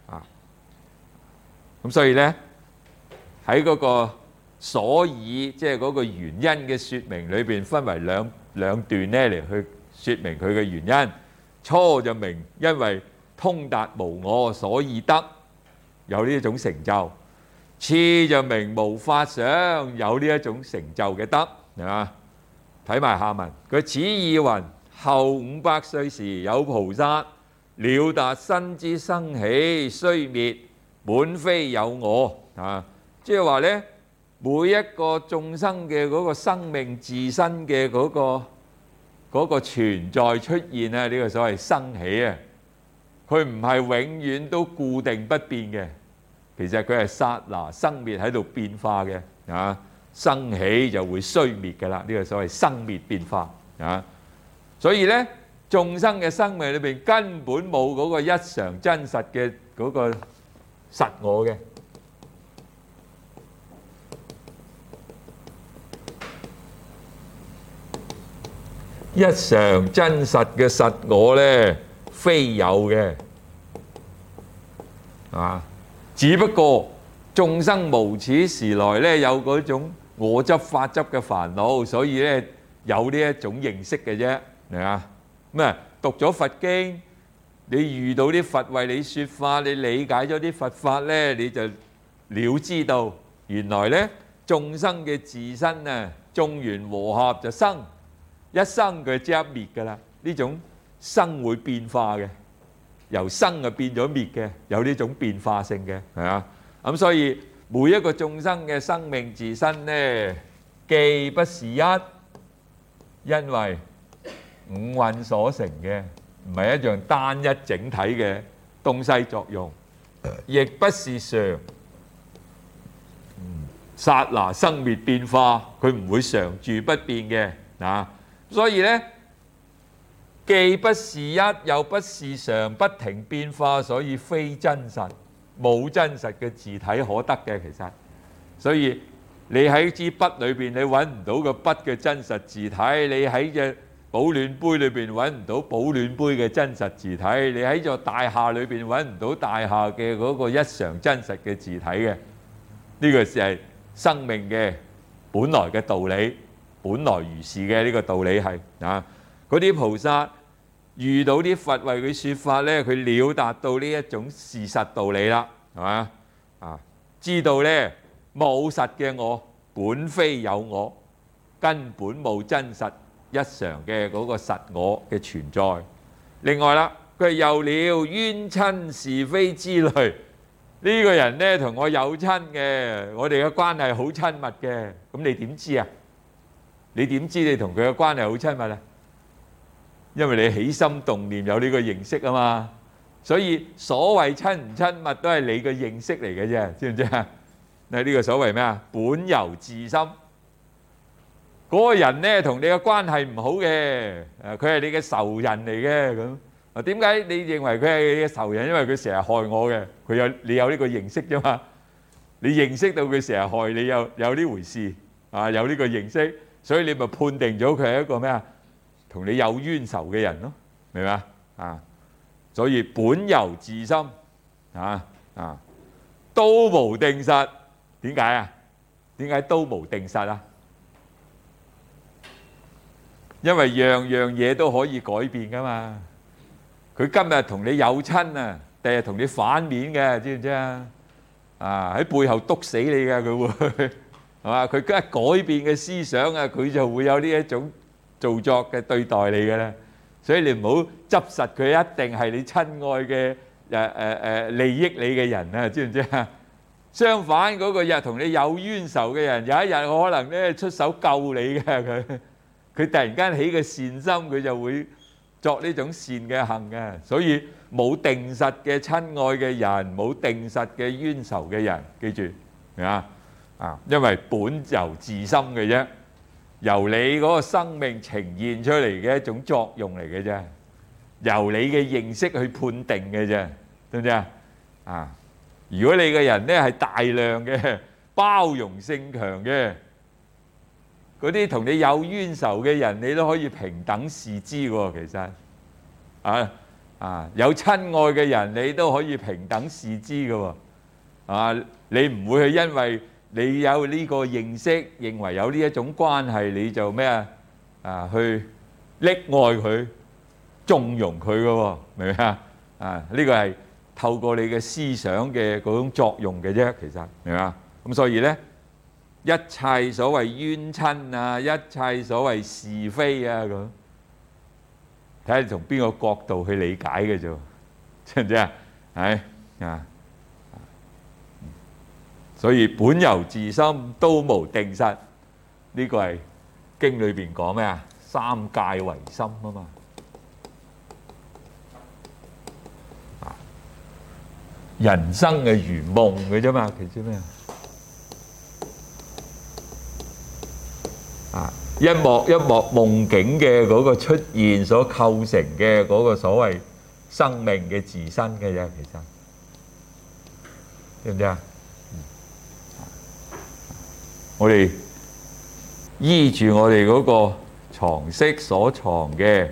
咁所以咧喺嗰個所以即係嗰個原因嘅説明裏邊，分為兩段咧嚟去説明佢嘅原因。初就明因為通達無我，所以得有呢一種成就；次就明無法想，有呢一種成就嘅得，係嘛？睇埋下文，佢此意云：後500歲時，有菩薩了達身之生起衰滅，本非有我啊！即係話咧，每一個眾生嘅嗰個生命自身嘅嗰個存在出現啊，呢個所謂生起啊，佢唔係永遠都固定不變嘅，其實佢係剎那生滅喺度變化嘅啊，生起就會衰滅㗎啦，呢個所謂生滅變化啊，所以咧眾生嘅生命裏邊根本冇嗰個一常真實嘅嗰個實我嘅。一常真實嘅實我咧，非有嘅，只不過眾生無始時來咧有嗰種我執法執嘅煩惱，所以咧有呢一種認識嘅啫，係嘛？咁啊，讀咗佛經，你遇到啲佛為你説法，你理解咗啲佛法咧，你就了知道原來咧眾生嘅自身啊，眾緣和合就生。一生佢即刻滅㗎啦，呢種生會變化嘅，由生啊變咗滅嘅，有呢種變化性嘅，係嘛？咁所以每一個眾生嘅生命自身咧，既不是一，因為五蘊所成嘅，唔係一樣單一整體嘅東西作用，亦不是常，剎那生滅變化，佢唔會常住不變嘅啊。所以咧，既不是一，又不是常，不停變化，所以非真實，冇真實嘅自體可得嘅。其實，所以你喺支筆裏邊，你揾唔到個筆嘅真實自體；你喺隻保暖杯裏邊揾唔到保暖杯嘅真實自體；你喺座大廈裏邊揾唔到大廈嘅嗰個一常真實嘅自體嘅。呢個就係生命嘅本來嘅道理。本來如是嘅呢個道理係啊，嗰啲菩薩遇到啲佛為佢説法咧，佢了達到呢一種事實道理啦，係嘛？知道咧冇實嘅我，本非有我，根本冇真實一常嘅嗰個實我嘅存在。另外啦，佢又了冤親是非之類，呢個人咧同我有親嘅，我哋嘅關係好親密嘅，咁你點知啊？你點知你同佢嘅關係好親密啊？因為你起心動念有呢個認識啊嘛，所以所謂親唔親密都係你嘅認識嚟嘅啫，知唔知啊？呢個所謂咩啊？本由自心。嗰個人咧同你嘅關係唔好嘅，佢係你嘅仇人嚟嘅咁， 點解你認為佢係你嘅仇人？因為佢成日害我嘅，你有呢個認識啫嘛。你認識到佢成日害你有呢回事啊，有呢個認識，所以你咪判定咗佢係一個咩啊？同你有冤仇嘅人咯，明嘛？啊，所以本由自心都無定實。點解啊？點解都無定實啊？因為樣樣嘢都可以改變噶嘛。佢今日同你有親啊，第日同你反面嘅，知唔知啊？啊，喺背後篤死你嘅，佢會係嘛？佢一改變嘅思想啊，佢就會有呢一種造作嘅對待你嘅啦。所以你唔好執實佢一定係你親愛嘅利益你嘅人啊，知唔知啊？相反，嗰個日同你有冤仇嘅人，有一日可能咧出手救你嘅，佢突然間起個善心，佢就會作呢種善嘅行嘅。所以冇定實嘅親愛嘅人，冇定實嘅冤仇嘅人，記住明啊？因為本由自心嘅啫，由你嗰個生命呈現出嚟嘅一種作用嚟嘅啫，由你嘅認識去判定嘅啫，知唔知啊？如果你嘅人咧係大量嘅包容性強嘅，嗰啲同你有冤仇嘅人，你都可以平等視之喎。其實有親愛嘅人，你都可以平等視之嘅喎。你唔會去因為你有呢個認識，認為有呢一種關係，你就咩去溺愛佢、縱容佢嘅喎，明唔明啊？呢個係透過你嘅思想嘅嗰種作用嘅啫，其實明嘛？咁所以呢，一切所謂冤親啊，一切所謂是非啊，咁睇下你從邊個角度去理解嘅啫，知唔知啊？所以本由自心都無定實，呢個係經裏邊講咩啊？三界唯心啊嘛。人生嘅如夢嘅啫嘛，其實咩一幕一幕夢境嘅嗰個出現所構成嘅嗰個所謂生命嘅自身嘅啫，其實知唔知啊？我哋依住我哋嗰個藏識所藏嘅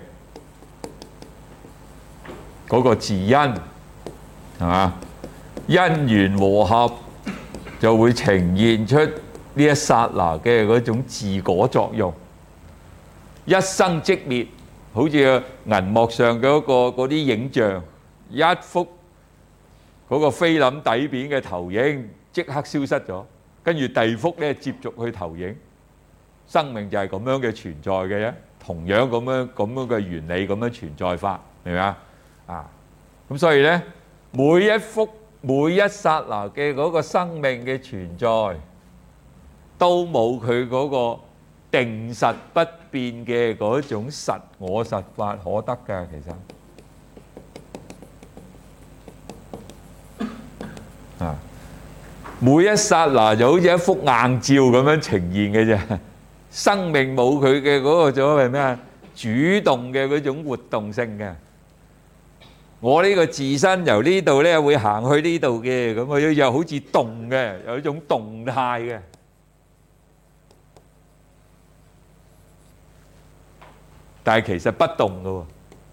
嗰個自因，係嘛？因緣和合就會呈現出呢一剎那嘅嗰種自果作用，一生即滅，好似銀幕上嘅嗰啲影像，一幅嗰個菲林底片嘅投影即刻消失咗，跟住第二幅咧接續去投影。生命就係咁樣嘅存在嘅啫，同樣咁樣嘅原理咁樣存在法，明唔明啊？咁所以咧，每一幅每一剎那嘅嗰個生命嘅存在，都冇佢嗰個定實不變嘅嗰種實我實法可得㗎。其實每一剎那就好似一幅硬照咁樣呈現嘅啫。生命冇佢嘅嗰個所謂咩啊？主動嘅嗰種活動性嘅。我呢個自身由呢度咧會行去呢度嘅，咁佢又好似動嘅，有一種動態嘅。但係其實不動嘅喎，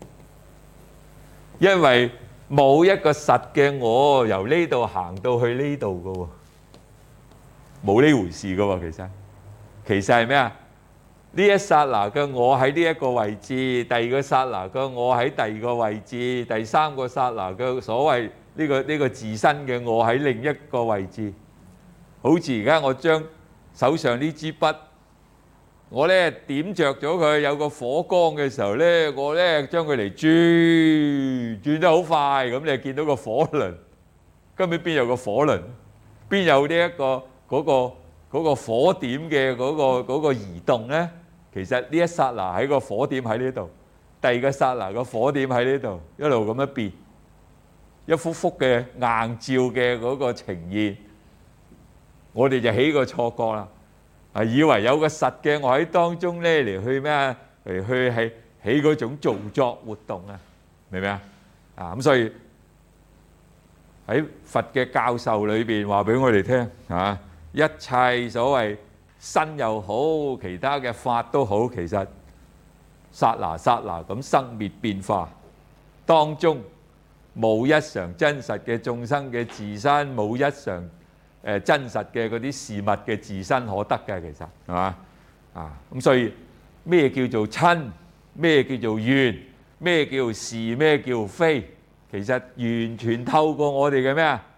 因為冇一個實嘅我由呢度行到去呢度嘅喎，冇呢回事嘅喎。其實係咩啊？呢一剎那嘅我喺呢一個位置，第二個剎那嘅我喺第二個位置，第三個剎那嘅所謂呢個自身嘅我喺另一個位置。好似而家我將手上呢支筆，我咧點着咗佢，有個火光嘅時候咧，我咧將佢嚟轉得好快，咁你就見到個火輪。根本邊有個火輪？邊有呢一個嗰個火點嘅嗰個移動咧？其實呢一剎那喺個火點喺呢度，第二個剎那個火點喺呢度，一路咁樣變，一幅幅嘅硬照嘅嗰個呈現，我哋就起個錯覺啦，以為有個實嘅我喺當中咧嚟去咩啊？嚟去係起嗰種造作活動啊！ 明唔明啊？咁所以喺佛嘅教授裏邊話俾我哋聽一切所謂身又好，其他嘅法都好，其實剎那剎那咁生滅變化當中，冇一常真實嘅眾生嘅自身，冇一常真實嘅嗰啲事物嘅自身可得嘅，其實係嘛？咁所以咩叫做親？咩叫做緣？咩叫是？咩叫非？其實完全透過我哋嘅咩啊？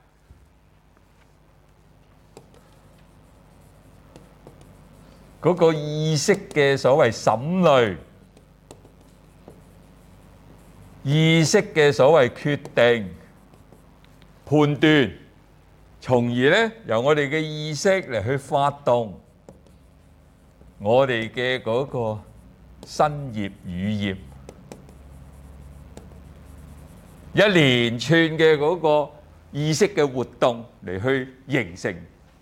嗰個意識嘅所謂審慮，意識嘅所謂決定、判斷，從而咧由我哋嘅意識嚟去發動我哋嘅嗰個身業語業，一連串嘅嗰個意識嘅活動嚟去形成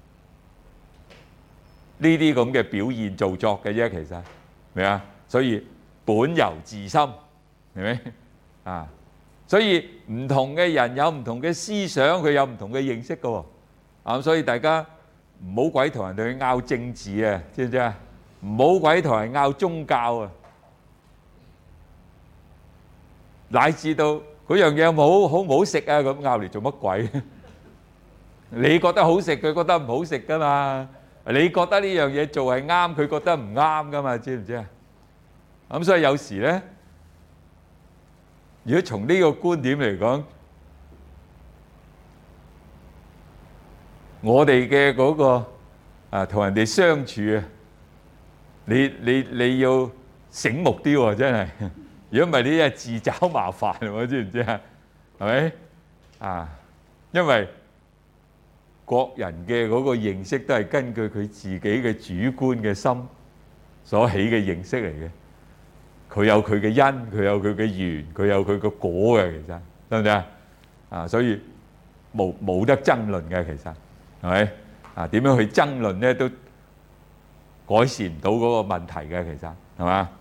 呢啲咁嘅表現造作嘅啫，其實明啊？所以本由自心，明唔明？所以唔同嘅人有唔同嘅思想，佢有唔同嘅認識嘅喎。所以大家唔好鬼同人哋去拗政治啊，知唔知啊？唔好鬼同人拗宗教啊，乃至到嗰樣嘢好唔好食啊，咁拗嚟做乜鬼？你覺得好食，佢覺得唔好食噶嘛？你覺得呢樣嘢做係啱，佢覺得唔啱噶嘛？知唔知啊？咁所以有時咧，如果從呢個觀點嚟講，我哋嘅嗰個同人哋相處啊，你要醒目啲喎，真係。如果唔係，你係自找麻煩喎，知唔知啊？係咪？因為各人嘅嗰個認識都係根據佢自己嘅主觀嘅心所起嘅認識嚟嘅。佢有佢嘅因，佢有佢嘅緣，佢有佢嘅果嘅，其實得唔得啊？所以冇得爭論嘅，其實係咪？點樣去爭論咧，都改善唔到嗰個問題嘅，其實係嘛？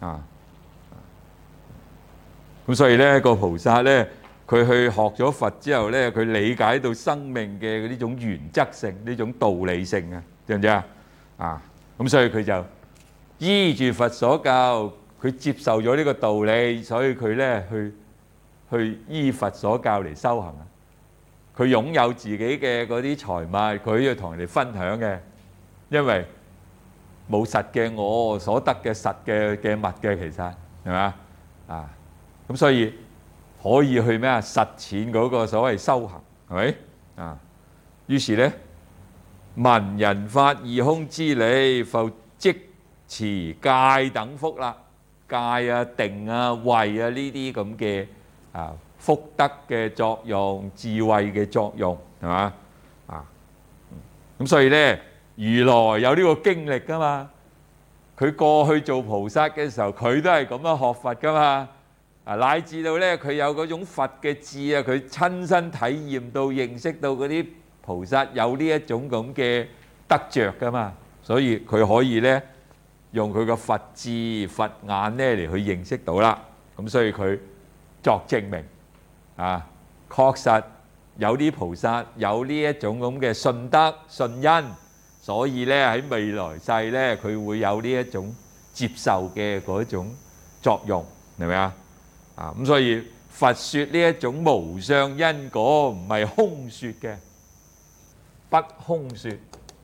咁所以咧，個菩薩咧，佢去學咗佛之後咧，佢理解到生命嘅呢種原則性、呢種道理性啊，知唔知啊？咁所以佢就依住佛所教，佢接受咗呢個道理，所以佢咧去依佛所教嚟修行啊。佢擁有自己嘅嗰啲財物，佢要同人哋分享嘅，因為冇實嘅我所得嘅實嘅物嘅，其實係嘛？咁所以可以去咩啊？實踐嗰個所謂修行，係咪？於是咧，聞人法二空之理，復即持戒等福啦。戒啊、定啊、慧啊呢啲咁嘅福德嘅作用、智慧嘅作用，係嘛？咁所以咧，如來有呢個經歷噶嘛？佢過去做菩薩嘅時候，佢都係咁樣學佛噶嘛？乃至到咧，佢有嗰種佛嘅智啊，佢親身體驗到、認識到嗰啲菩薩有呢一種咁嘅得着噶嘛，所以佢可以咧用佢個佛智、佛眼咧嚟去認識到啦。咁所以佢作證明確實有啲菩薩有呢一種咁嘅信德、信因，所以咧喺未來世咧，佢會有呢一種接受嘅嗰一種作用，明唔明啊？咁所以佛説呢一種無相因果唔係空説嘅，不空説。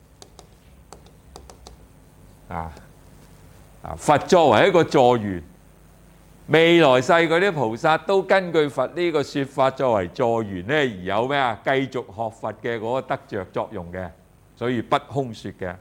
佛作為一個助緣，未來世嗰啲菩薩都根據佛呢個説法作為助緣咧，而有咩啊？繼續學佛嘅嗰個得着作用嘅，所以不空説嘅。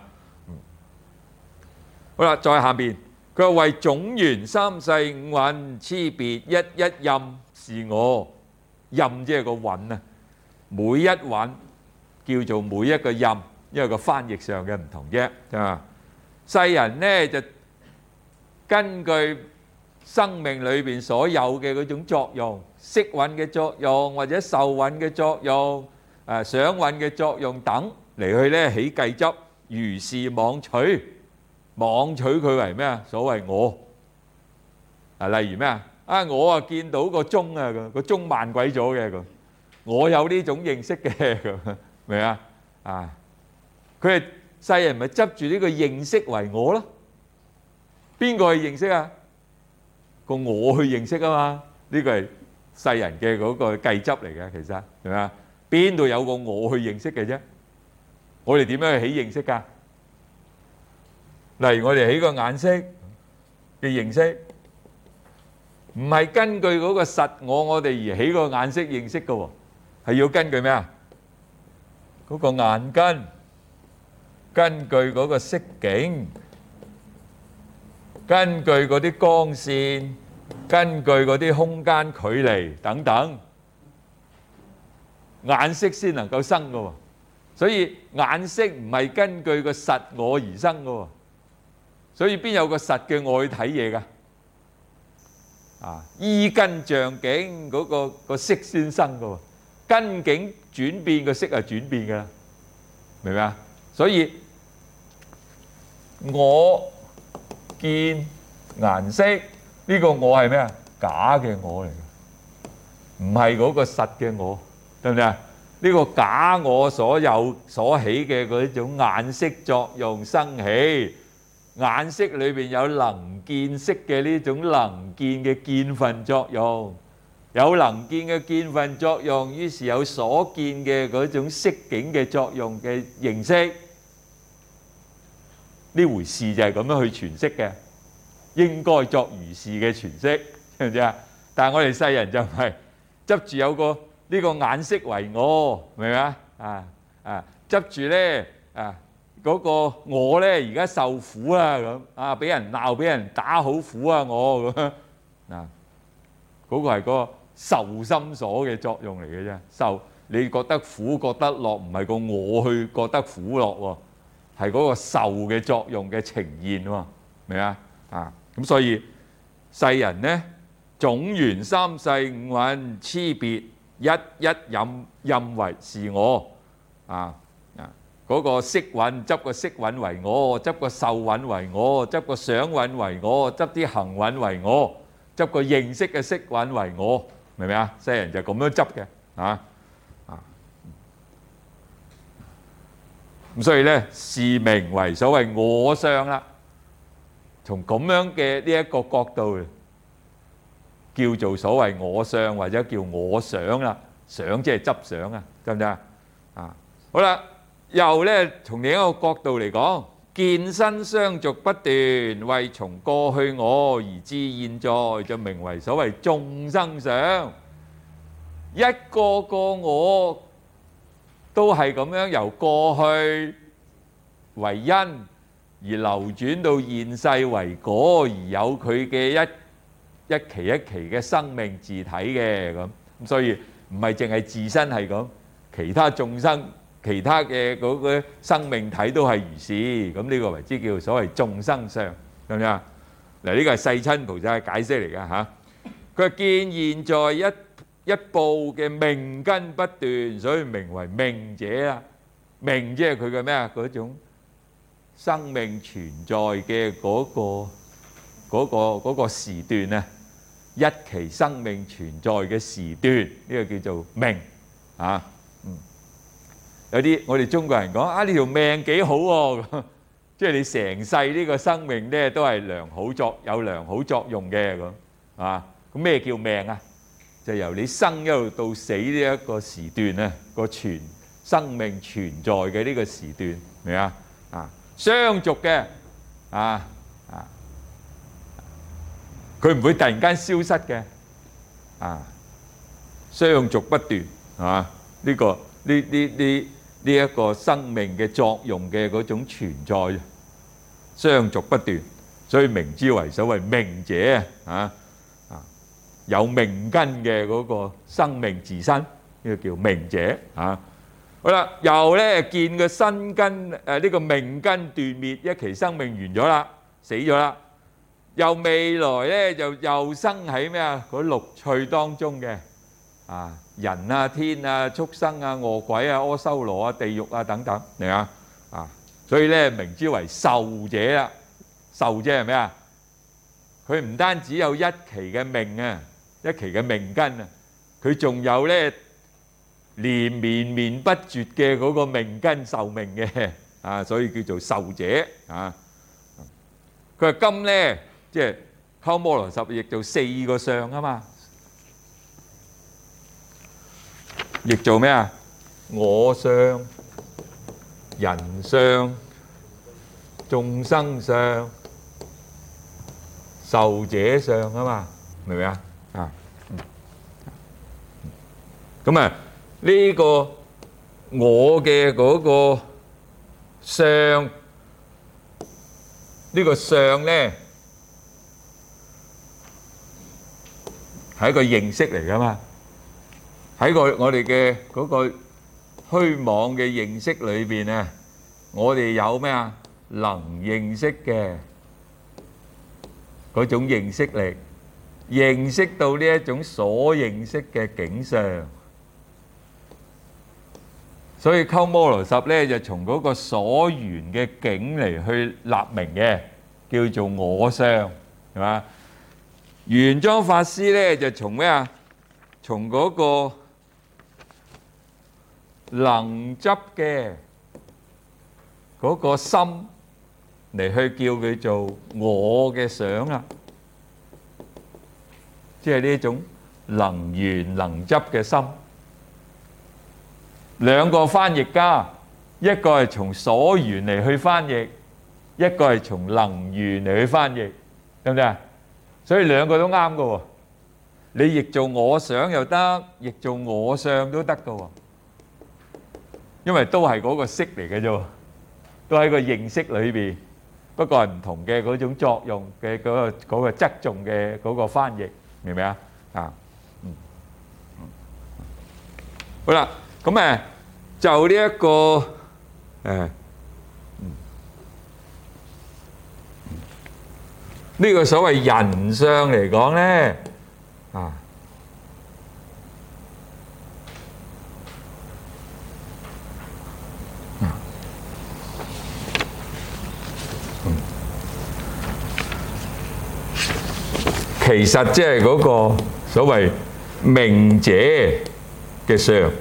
好啦，再下邊。佢話為總緣三世五蘊差別一一蘊是我，蘊即係個蘊啊，每一蘊叫做每一個蘊，因為個翻譯上嘅唔同啫。世人呢就根據生命裏邊所有嘅嗰種作用，色蘊嘅作用或者受蘊嘅作用、想蘊嘅作用等嚟去咧起計執，如是妄取佢為咩啊？所謂我例如咩啊？ 啊，我啊見到個鐘啊，個鐘慢鬼咗嘅咁，我有呢種認識嘅咁，明啊？啊，佢係世人咪執住呢個認識為我咯？邊個去認識啊？個我去認識啊嘛？呢個係世人嘅嗰個計執嚟嘅，其實係咪啊？邊度有個我去認識嘅啫？我哋點樣去起認識㗎？例如我哋起個眼色嘅認識，唔係根據嗰個實我哋而起個眼色認識嘅喎，係要根據咩啊？嗰個眼根，根據嗰個色境，根據嗰啲光線，根據嗰啲空間距離等等，眼色先能夠生嘅喎。所以眼色唔係根據個實我而生嘅喎。所以邊有個實嘅我去睇嘢㗎？啊，依根象境嗰個色先生嘅喎，根境轉變個色係轉變㗎啦，明唔明啊？所以我見顏色呢個我係咩啊？假嘅我嚟嘅，唔係嗰個實嘅我，得唔得啊？呢個假我所起嘅嗰種眼色作用生起。眼色裏邊有能見色嘅呢種能見嘅見分作用，有能見嘅見分作用，於是有所見嘅嗰種色境嘅作用嘅認識。呢回事就係咁樣去詮釋嘅，應該作如是嘅詮釋，知唔知啊？但係我哋世人就唔係執住有個呢個眼色為我，明唔明啊？執住咧嗰個我咧而家受苦啦咁啊，俾人鬧俾人打好苦啊我咁嗱，嗰個係個受心所嘅作用嚟嘅啫。受你覺得苦覺得樂，唔係個我去覺得苦樂喎，係嗰個受嘅作用嘅呈現喎，明啊？咁所以世人呢，總緣三世五蘊差別一一任為是我嗰個色蘊執個色蘊為我，執個受蘊為我，執個想蘊為我，執啲行蘊為我，執個認識嘅色蘊為我，明唔明啊？世人就咁樣執嘅咁所以咧，是名為所謂我相啦。從咁樣嘅呢一個角度，叫做所謂我相或者叫我想啦。想即係執想啊，得唔得啊？好啦。又咧，從另一個角度嚟講，見身相續不斷，為從過去我而至現在，就名為所謂眾生相。一個個我都係咁樣由過去為因，而流轉到現世為果，而有佢嘅一期一期嘅生命自體嘅咁。所以唔係淨係自身係咁，其他眾生。其他嘅嗰個生命體都係如是，咁呢個為之叫所謂眾生相，係咪啊？嗱，呢個係世親菩薩嘅解釋嚟㗎嚇。佢話見現在一部嘅命根不斷，所以名為命者啊。命即係佢嘅咩啊？嗰種生命存在嘅嗰個時段啊，一期生命存在嘅時段，呢個叫做命啊。有啲我哋中國人講啊，呢條命幾好喎，即係你成世呢個生命咧都係有良好作用嘅咁啊。咁咩叫命啊？就由你生一路到死呢一個時段咧，個生命存在嘅呢個時段，明啊？相續嘅佢唔會突然間消失嘅相續不斷呢一個生命嘅作用嘅嗰種存在，相續不斷，所以名之為所謂命者有命根嘅嗰個生命自身，呢個叫命者好啦，又咧見個身根呢個命根斷滅，一期生命完咗啦，死咗啦，又未來咧就又生喺咩啊？嗰六趣當中嘅人啊、天啊、畜生啊、餓鬼啊、阿修羅啊、地獄啊等等，明啊？所以咧名之為壽者啦。壽者係咩啊？ 佢唔單止有一期嘅命啊，一期嘅命根啊，佢仲有咧連綿不絕嘅嗰個命根壽命嘅啊，所以叫做壽者啊。佢話金咧，即係鳩摩羅什譯做4個相啊嘛，譯做咩啊？我相、人相、眾生相、壽者相啊嘛，明唔明啊？啊，咁啊，呢個我嘅嗰個相，呢個相咧係一個認識嚟噶嘛，喺我哋嘅嗰個虛妄嘅認識裏邊啊，我哋有咩啊？能認識嘅嗰種認識力，認識到呢一種所認識嘅景象。所以鳩摩羅什咧就從嗰個所緣嘅境嚟去立名嘅，叫做我相，係嘛？玄奘法師咧就從咩啊？從嗰個能執嘅嗰個心嚟去叫佢做我嘅相啦，即係呢種能緣能執嘅心。兩個翻譯家，一個係從所緣嚟去翻譯，一個係從能緣嚟去翻譯，得唔得啊？所以兩個都啱㗎喎。你譯做我想又得，譯做我相都得㗎喎。因為都係嗰個識嚟嘅啫，都喺個認識裏邊，不過係唔同嘅嗰種作用嘅嗰個側重嘅嗰個翻譯，明唔明啊？啊，好啦。咁誒就呢一個呢個所謂人相嚟講咧啊，其實即係嗰個所謂命者嘅相。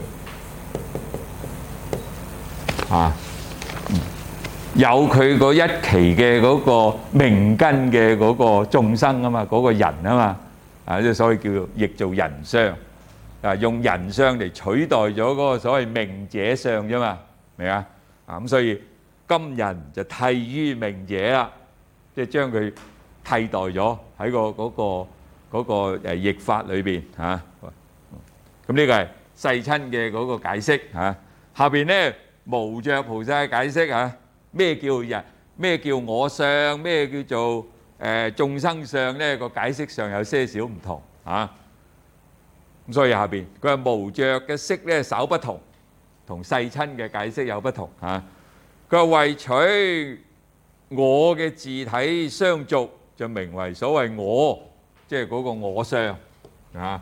啊，有佢嗰一期嘅嗰個命根嘅嗰個眾生啊嘛，嗰個人啊嘛，啊即係所謂叫做譯做人相，啊用人相嚟取代咗嗰個所謂命者相啫嘛，明啊？啊咁所以今人就替於命者啦，即係將佢替代咗喺嗰個譯法裏邊嚇。咁呢個係世親嘅嗰個解釋嚇。下邊咧。無著菩薩嘅解釋啊，咩叫人？咩叫我相？咩叫做眾生相咧？個解釋上有些少唔同啊。咁所以下邊佢話無著嘅釋咧稍不同，同世親嘅解釋有不同啊。佢話為取我嘅自體相續，就名為所謂我，即係嗰個我相啊。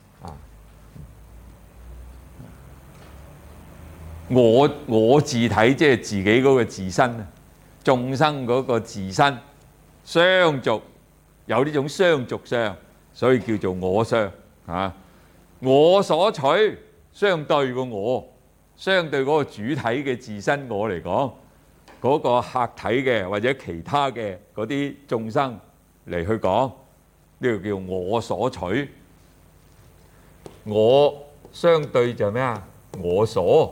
我自體即係自己嗰個自身啊，眾生嗰個自身相續有呢種相續相，所以叫做我相啊。我所取相對個我，相對嗰個主體嘅自身我嚟講，嗰個客體嘅或者其他嘅嗰啲眾生嚟去講，呢個叫我所取。我相對就咩啊？我所。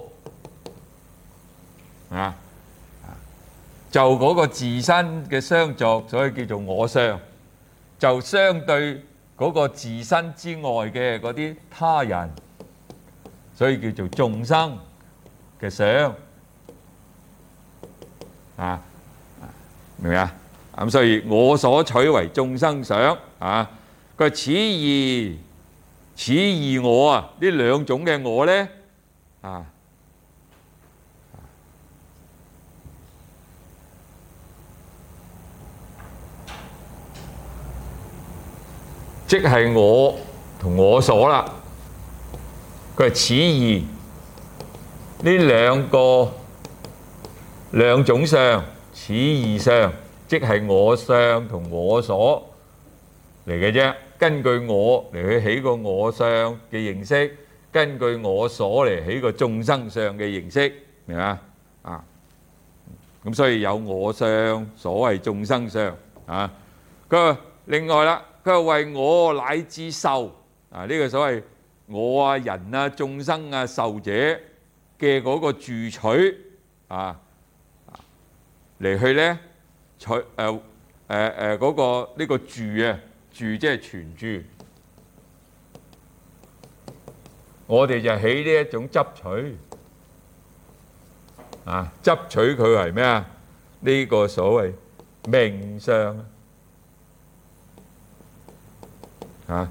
啊，就嗰個自身嘅相續，所以叫做我相。就相對嗰個自身之外嘅嗰啲他人，所以叫做眾生嘅相。啊，明唔明啊？咁所以我所取為眾生相啊。佢話此二我啊，呢兩種嘅我咧啊。即係我同我所啦，佢係此二呢兩種相，此二相，即係我相同我所嚟嘅啫。根據我嚟去起個我相嘅形式，根據我所嚟起個眾生相嘅形式，明嘛？啊，咁所以有我相，所謂眾生相啊。佢話另外啦，佢話為我乃至受啊，呢個所謂我啊、人啊、眾生啊、受者嘅嗰個住取啊，嚟去咧取嗰個呢個住啊，住即係存住。我哋就起呢一種執取啊，執取佢為咩啊？呢個所謂名相啊，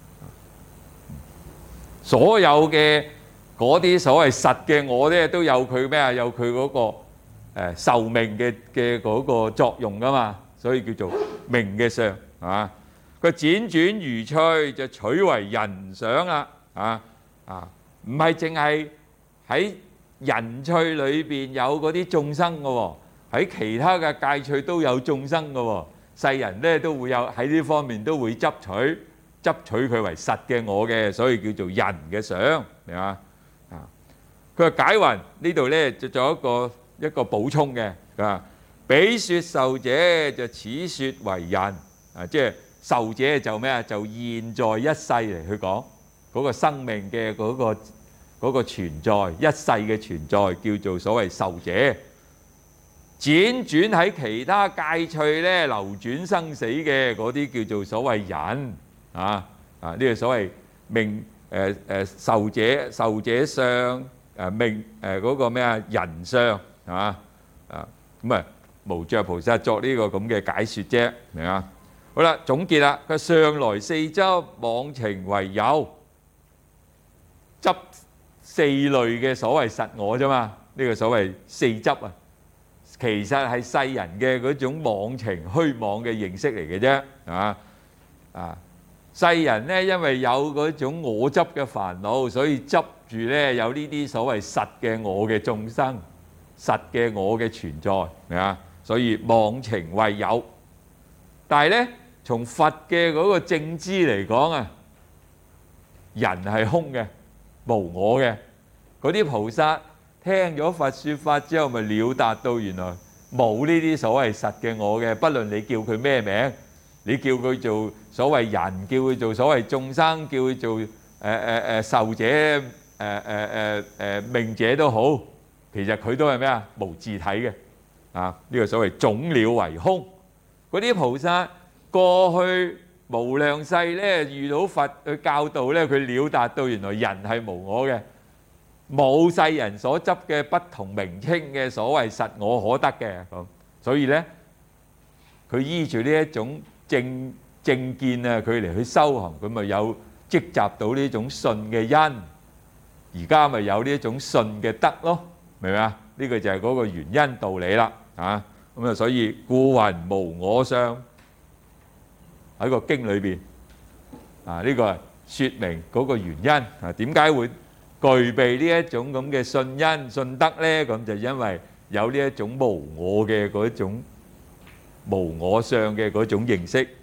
所有嘅嗰啲所謂實嘅我咧，都有佢咩啊？有佢嗰個壽命嘅嗰個作用噶嘛，所以叫做名嘅相啊。佢輾轉如趣就取為人相啦唔係淨係喺人趣裏邊有嗰啲眾生嘅喎，喺其他嘅界趣都有眾生嘅喎。世人咧都會有喺呢方面都會執取佢為實嘅我嘅，所以叫做人嘅相，明嘛？佢話解雲呢度咧就做一個補充嘅，彼說受者就此説為人即係受者就咩啊？就現在一世嚟去講嗰個生命嘅嗰個存在，一世嘅存在叫做所謂受者。輾轉喺其他界趣咧流轉生死嘅嗰啲叫做所謂人呢個所謂命受者相命嗰個咩啊人相咁啊無著菩薩作呢個咁嘅解説啫，明啊？好啦，總結啦，佢上來四執妄情為有，執四類嘅所謂實我啫嘛，呢個所謂四執啊，其實係世人嘅嗰種妄情虛妄嘅形式嚟嘅啫，世人咧因為有嗰種我執嘅煩惱，所以執住咧有呢啲所謂實嘅我嘅眾生，實嘅我嘅存在，明啊？所以妄情為有，但係咧從佛嘅嗰個正知嚟講啊，人係空嘅，無我嘅。嗰啲菩薩聽咗佛説法之後，咪了達到原來冇呢啲所謂實嘅我嘅，不論你叫佢咩名，你叫佢做所謂人，叫佢做所謂眾生，叫佢做受者命者都好，其實佢都係咩啊？無自體嘅呢個所謂總了為空。嗰啲菩薩過去無量世咧遇到佛去教導咧，佢了達到原來人係無我嘅，冇世人所執嘅不同名稱嘅所謂實我可得嘅咁，所以咧佢依住呢一種正見啊，佢嚟去修行，佢咪有積集到呢種信嘅因，而家咪有呢一種信嘅德咯，明唔明啊？呢個就係嗰個原因道理啦咁啊，所以故云無我相喺個經裏邊呢個係説明嗰個原因點解會具備呢一種咁嘅信因信德咧？咁就因為有呢一種無我嘅嗰種無我相嘅嗰種認識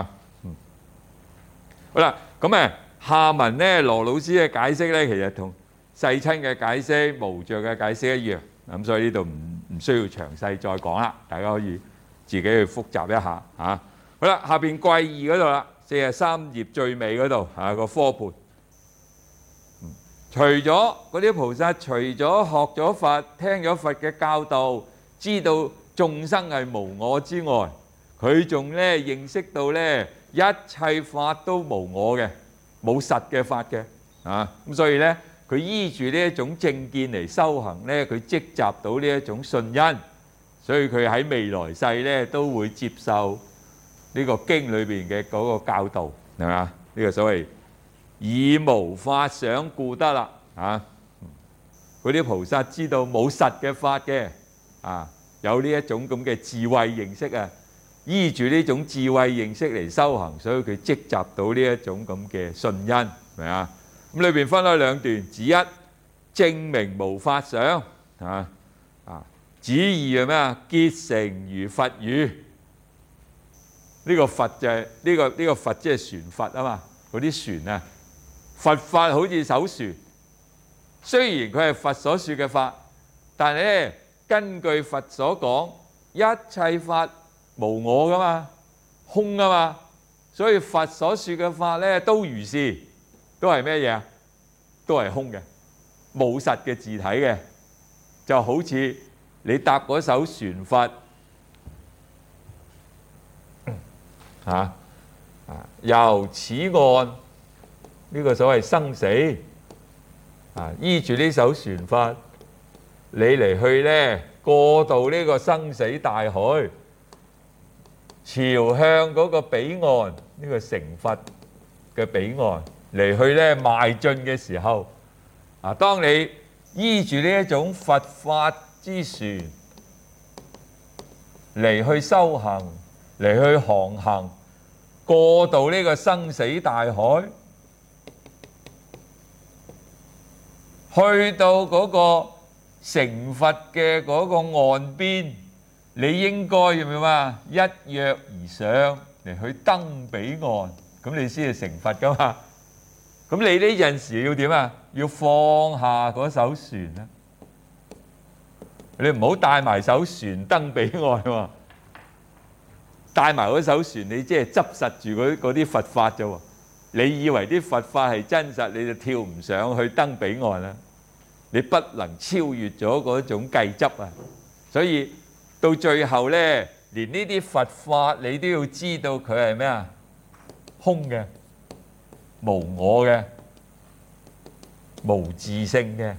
好啦，咁下文咧羅老師嘅解釋咧，其實同世親嘅解釋、無著嘅解釋一樣，咁所以呢度唔需要詳細再講啦，大家可以自己去複習一下好啦，下邊貴義嗰度啦，43頁最尾嗰度個科判。除咗嗰啲菩薩，除咗學咗佛、聽咗佛嘅教導，知道眾生係無我之外，佢仲咧認識到咧一切法都無我嘅，冇實嘅法嘅咁所以咧佢依住呢一種正見嚟修行咧，佢積集到呢一種信因，所以佢喺未來世咧都會接受呢個經裏邊嘅嗰個教導，係嘛？呢個所謂以無法想故得啦嗰啲菩薩知道冇實嘅法嘅有呢一種咁嘅智慧認識依住呢種智慧認識嚟修行，所以佢積集到呢一種咁嘅信因，明啊？咁裏邊分開兩段，指一證明無法想指二係咩啊？結成如佛語。呢呢個筏就係呢個筏，即係船筏啊嘛，嗰啲船啊，筏法好似艘船。雖然佢係佛所說嘅法，但係咧根據佛所講，一切法無我噶嘛，空噶嘛，所以佛所說嘅法咧都如是，都係咩嘢啊？都係空嘅，冇實嘅自體嘅，就好似你搭嗰艘船筏由此岸呢個所謂生死依住呢艘船筏，你嚟去咧過渡呢個生死大海，朝向嗰個彼岸，呢個成佛嘅彼岸嚟去咧邁進嘅時候，當你依住呢一種佛法之船嚟去修行，嚟去航行，過渡呢個生死大海，去到嗰個成佛嘅嗰個岸邊，你應該要咩啊？一躍而上嚟去登彼岸，咁你先係成佛噶嘛？咁你呢陣時要點啊？要放下嗰艘船啊！你唔好帶埋艘船登彼岸喎，帶埋嗰艘船，你即係執實住嗰啲佛法啫喎。你以為啲佛法係真實，你就跳唔上去登彼岸啦。你不能超越咗嗰種計執啊！所以到最後咧，連呢啲佛法你都要知道佢係咩啊？空嘅、無我嘅、無自性嘅，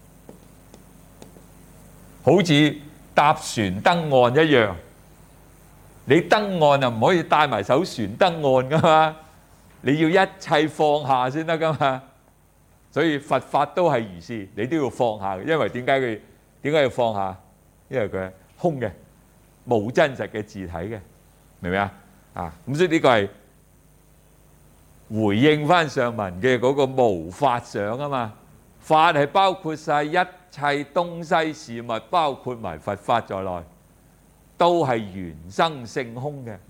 好似搭船登岸一樣。你登岸就唔可以帶埋艘船登岸噶嘛，你要一切放下先得噶嘛。所以佛法都係如是，你都要放下嘅。因為點解要放下？因為佢係空嘅，冇真實嘅自體嘅，明唔明啊？咁所以呢個係回應翻上文嘅嗰個無法想啊嘛。法係包括晒一切東西事物，包括埋佛法在內，都係緣生性空嘅。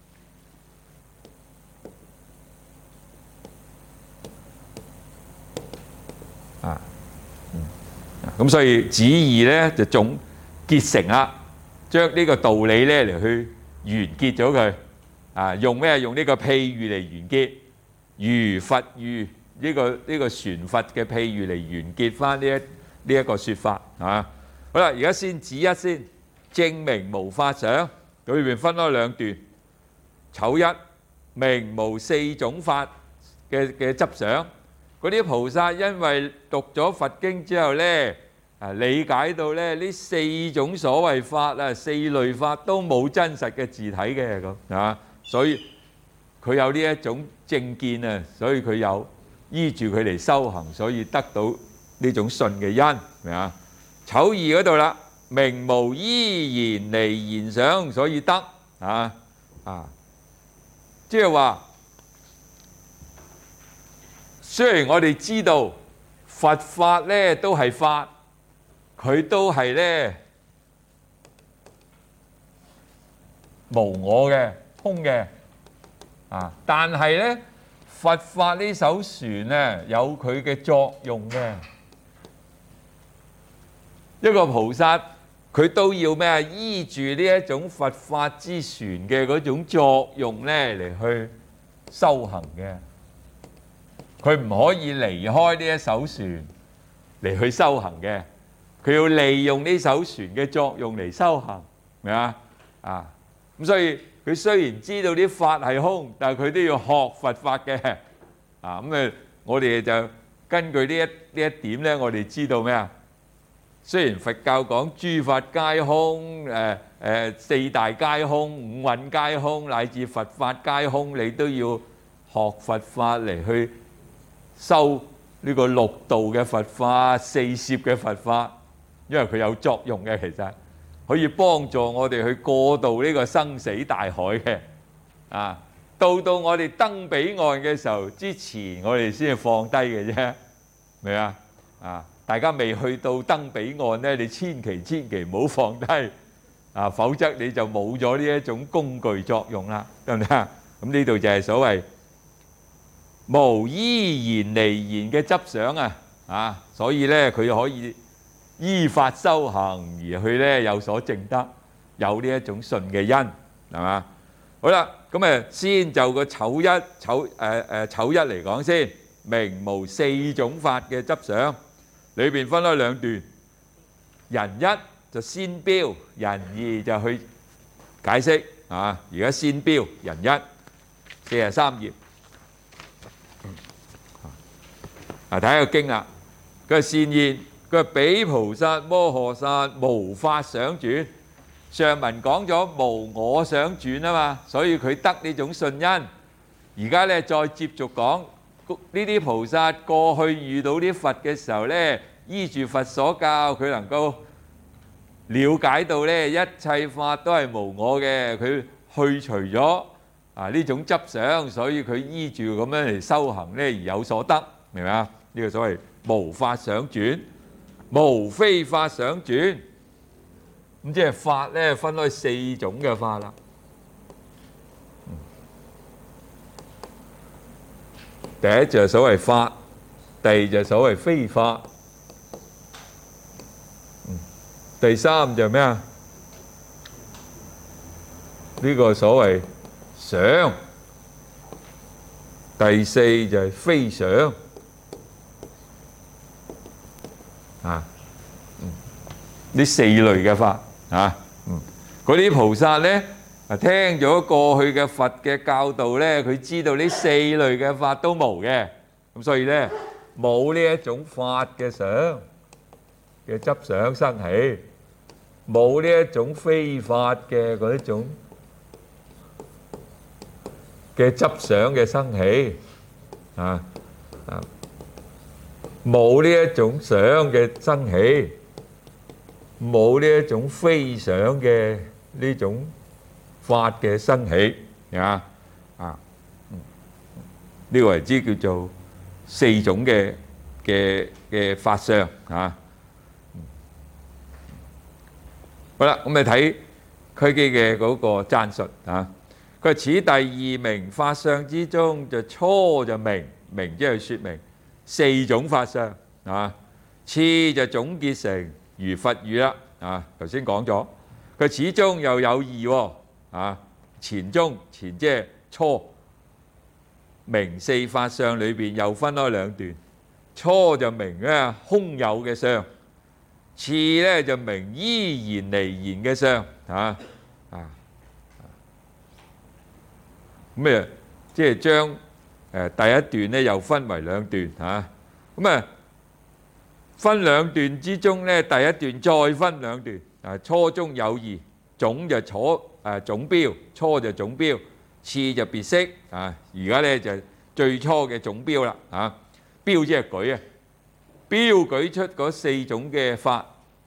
咁所以子義咧就總結成啦，將呢個道理咧嚟去完結咗佢。用咩？用呢個譬喻嚟完結，如佛喻呢個船筏嘅譬喻嚟完結翻呢一個說法。好啦，而家先指一先，證明無法想，裏邊分開兩段。丑一，明無四種法嘅執想。嗰啲菩薩因為讀咗佛經之後咧，理解到咧呢四種所謂法四類法都冇真實嘅自體嘅咁所以佢有呢一種正見啊，所以佢有依住佢嚟修行，所以得到呢種信嘅因，明啊？丑二嗰度啦，明無依言離言想，所以得即係話。雖然我哋知道佛法咧都係法，佢都係咧無我嘅、空嘅但係咧佛法呢艘船咧有佢嘅作用嘅。一個菩薩佢都要咩啊？依住呢一種佛法之船嘅嗰種作用咧嚟去修行嘅。佢唔可以離開呢一艘船嚟去修行嘅，佢要利用呢艘船嘅作用嚟修行，明啊？咁所以佢雖然知道啲法係空，但係佢都要學佛法嘅。我哋就根據呢一點咧，我哋知道咩啊？雖然佛教講諸法皆空，四大皆空，五蘊皆空，乃至佛法皆空，你都要學佛法嚟去修呢個六道嘅佛法、四攝嘅佛法，因為佢有作用嘅，其實可以幫助我哋去過渡呢個生死大海嘅。到我哋登彼岸嘅時候，之前我哋先係放低嘅啫，明啊？大家未去到登彼岸咧，你千祈唔好放低， 否則你就冇咗呢一種工具作用啦，得唔得啊？咁呢度就係所謂無依然離然嘅執想所以咧佢可以依法修行而去咧有所證得，有呢一種信嘅因，係嘛？好啦，咁先就個丑一嚟講先，明無四種法嘅執想，裏邊分開兩段，人一就先標，人二就去解釋而家先標人一，43頁。睇下個經啦，佢話善言，佢話彼菩薩摩訶薩無法想轉。上文講咗無我想轉啊嘛，所以佢得呢種信因。而家咧再接續講呢啲菩薩過去遇到啲佛嘅時候咧，依住佛所教，佢能夠了解到咧一切法都係無我嘅，佢去除咗呢種執想，所以佢依住咁樣嚟修行咧而有所得，明唔明啊？呢個所謂無法想轉，無非法想轉。咁即係法咧分開四種嘅法啦。第一就係所謂法，第二就係所謂非法，第三就係咩啊？呢個所謂想，第四就係非想。呢四類嘅法嗰啲菩薩咧聽咗過去嘅佛嘅教導咧，佢知道呢四類嘅法都無嘅，咁所以咧冇呢一種法嘅想嘅執想生起，冇呢一種非法嘅嗰一種嘅執想嘅生起，冇呢一種想嘅生起，冇呢一種非想嘅呢種法嘅生起，呢個為之叫做四種嘅法相好啦，咁你睇區基嘅嗰個讚述佢話此第二名法相之中，就初就明即係説明四種法相次就總結成如佛語啦頭先講咗，佢始終又有二前中前即係初明四法相裏邊又分開兩段，初就明咧空有嘅相，次咧就明依然離然嘅相咁即係將第一段咧又分為兩段咁分兩段之中咧，第一段再分兩段初中有異，總就總標，初就總標，次就別釋而家咧就最初嘅總標啦標即係舉標舉出嗰四種嘅法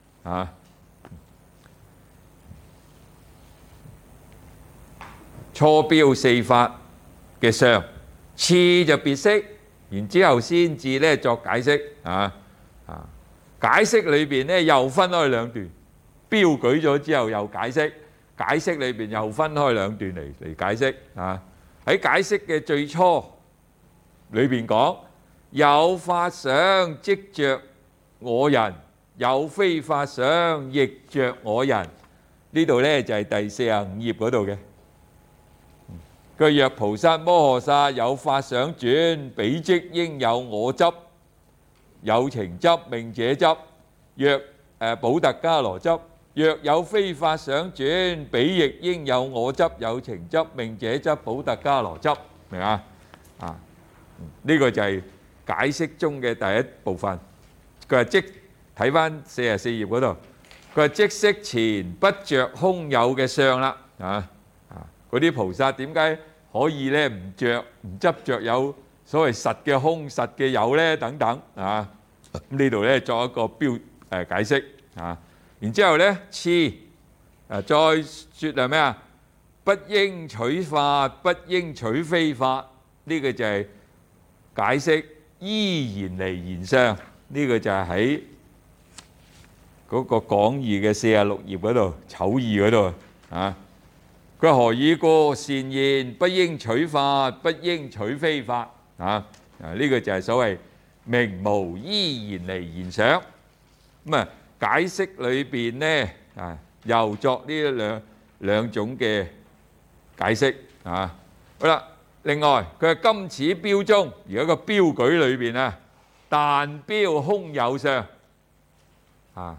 初標四法嘅相，次就別釋，然之後先至咧作解釋解釋裏邊咧又分開兩段，標舉咗之後又解釋，解釋裏邊又分開兩段嚟解釋喺解釋嘅最初裏邊講有法想即着我人，有非法想亦着我人。呢度咧就係第45頁嗰度嘅。佢若菩薩摩訶薩有法想轉，彼即應有我執、有情執、命者執；若補特伽羅執，若有非法想轉，彼亦應有我執、有情執、命者執、補特伽羅執。明啊？呢個就係解釋中嘅第一部分。佢話即睇翻44頁嗰度，佢話即釋前不着空有嘅相啦嗰啲菩薩點解可以咧唔執着有所謂實嘅空、實嘅有咧？等等呢度咧作一個解釋然之後咧次再説係咩啊？不應取法，不應取非法。呢個就係解釋依然離然相。呢個就係喺嗰個講義嘅46頁嗰度，丑義嗰度啊。佢話何以過善言，不應取法，不應取非法啊！呢個就係所謂明無依然離言想。咁啊，解釋裏邊咧啊，又作呢兩種嘅解釋啊。好啦，另外佢係今此標中，而家個標舉裏邊啊，但標空有相啊。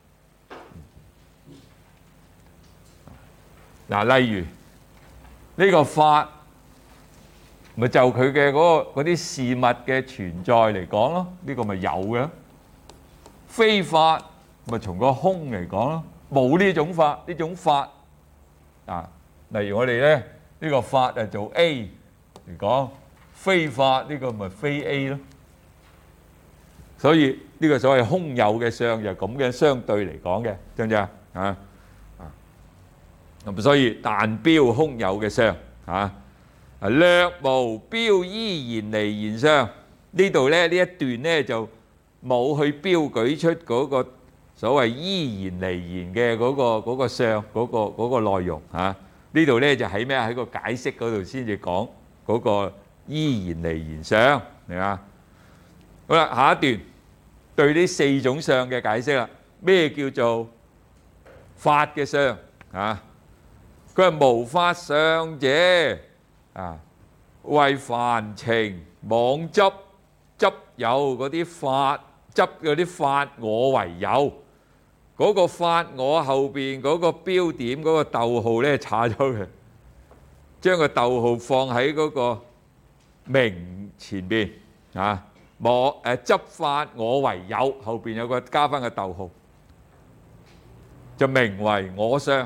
嗱，例如呢個法，咪就佢嘅嗰啲事物嘅存在嚟講咯，呢個咪有嘅。非法咪從個空嚟講咯，冇呢種法，呢種法啊。例如我哋咧呢個法係做 A 嚟講，非法呢個咪非 A 咯。所以呢個所謂空有嘅相就咁嘅相對嚟講嘅，知唔知啊？啊！咁所以但標空有嘅相啊，略無標依然離言相。呢度咧呢一段咧就冇去標舉出嗰個所謂依然離言嘅嗰個相嗰個內容啊。呢度咧就喺咩？喺個解釋嗰度先至講嗰個依然離言相，明嘛？好啦，下一段對呢四種相嘅解釋啦。咩叫做法嘅相啊？佢係無法相者啊，為凡情妄執有嗰啲法，執嗰啲法我為有，嗰個法我後邊嗰個標點嗰個逗號咧叉咗佢，將個逗號放喺嗰個名前邊啊，執法我為有，後邊有個加翻個逗號，就名為我相。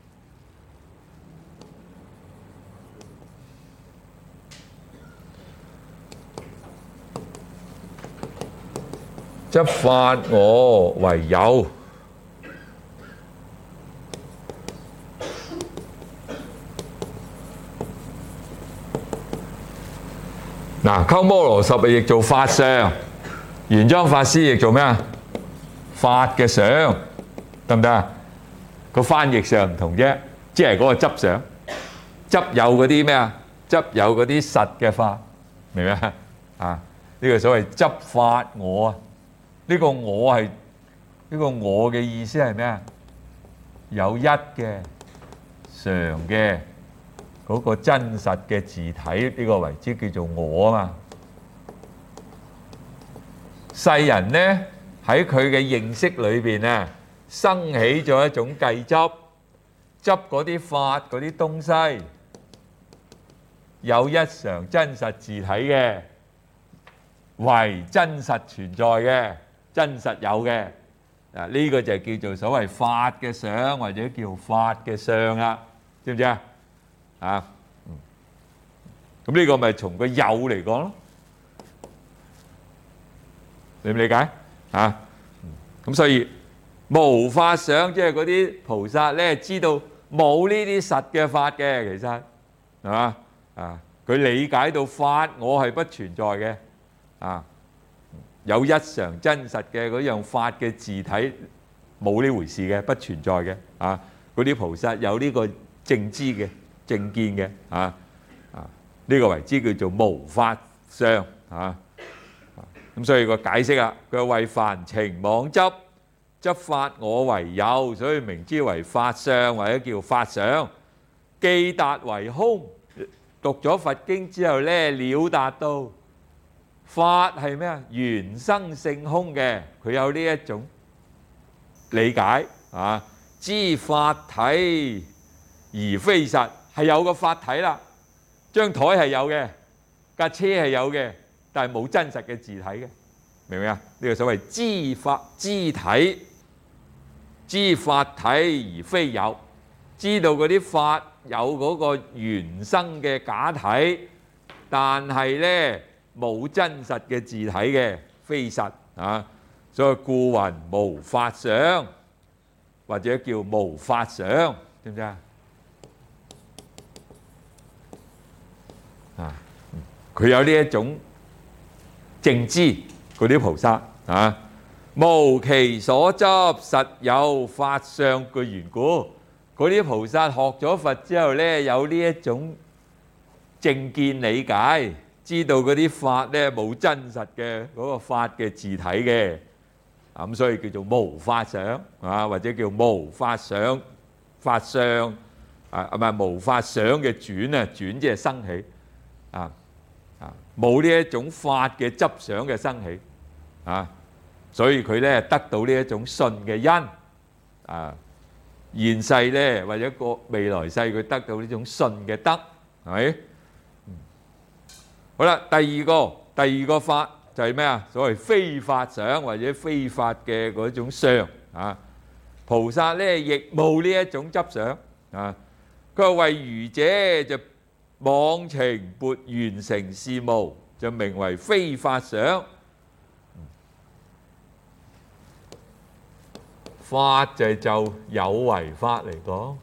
執法我為有，嗱，鳩摩羅什譯做法相，玄奘法師譯做咩啊？法嘅相，得唔得啊？個翻譯上唔同啫，即係嗰個執相，執有嗰啲咩啊？執有嗰啲實嘅法，明唔明啊？啊，呢個所謂執法我啊。呢個我係呢個我嘅意思係咩啊？有一嘅常嘅嗰個真實嘅自體，呢個為之叫做我啊嘛。世人呢喺佢嘅認識裏邊啊，生起咗一種計執嗰啲法嗰啲東西，有一常真實自體嘅，為真實存在嘅。真實有嘅，呢個就叫做所謂法嘅相，或者叫法嘅相啦，知唔知啊？啊，咁呢個咪從個有嚟講咯，理唔理解啊？咁所以無法想，即係嗰啲菩薩咧，知道冇呢啲實嘅法嘅，其實係嘛啊？佢理解到法我係不存在嘅啊。有一常真實嘅嗰樣法嘅自體冇呢回事嘅，不存在嘅啊！嗰啲菩薩有呢個正知嘅正見嘅啊啊！呢個為之叫做無法相啊！咁所以個解釋啊，佢為凡情妄執法我為有，所以名之為法相或者叫法相。既達為空，讀咗佛經之後咧，了達到。法係咩啊？緣生性空嘅，佢有呢一種理解啊。知法體而非實，係有個法體啦。張台係有嘅，架車係有嘅，但係冇真實嘅自體嘅，明唔明啊？呢個所謂知體，知法體而非有，知道嗰啲法有嗰個緣生嘅假體，但係咧。冇真實嘅自體嘅非實啊，所以故云無法相，或者叫無法想，知唔知啊？啊，佢有呢一種正知嗰啲菩薩啊， 無其所執，實有法相嘅緣故。嗰啲菩薩學咗佛之後呢，有呢一種正見理解，知道嗰啲法呢冇真實嘅嗰個法嘅自體嘅，咁所以叫做無法想啊，或者叫無法想法相啊，唔係無法想嘅轉啊，轉即係生起啊啊，冇呢一種法嘅執想嘅生起啊。所以佢咧得到呢一種信嘅因啊，現世咧或者個未來世佢得到呢種信嘅德，係咪？好啦，第二個法就係咩啊？所謂非法想或者非法嘅嗰種相啊，菩薩咧亦冇呢一種執想啊。佢話為愚者就妄情撥緣成事無，就名為非法想。法就係就有為法嚟講，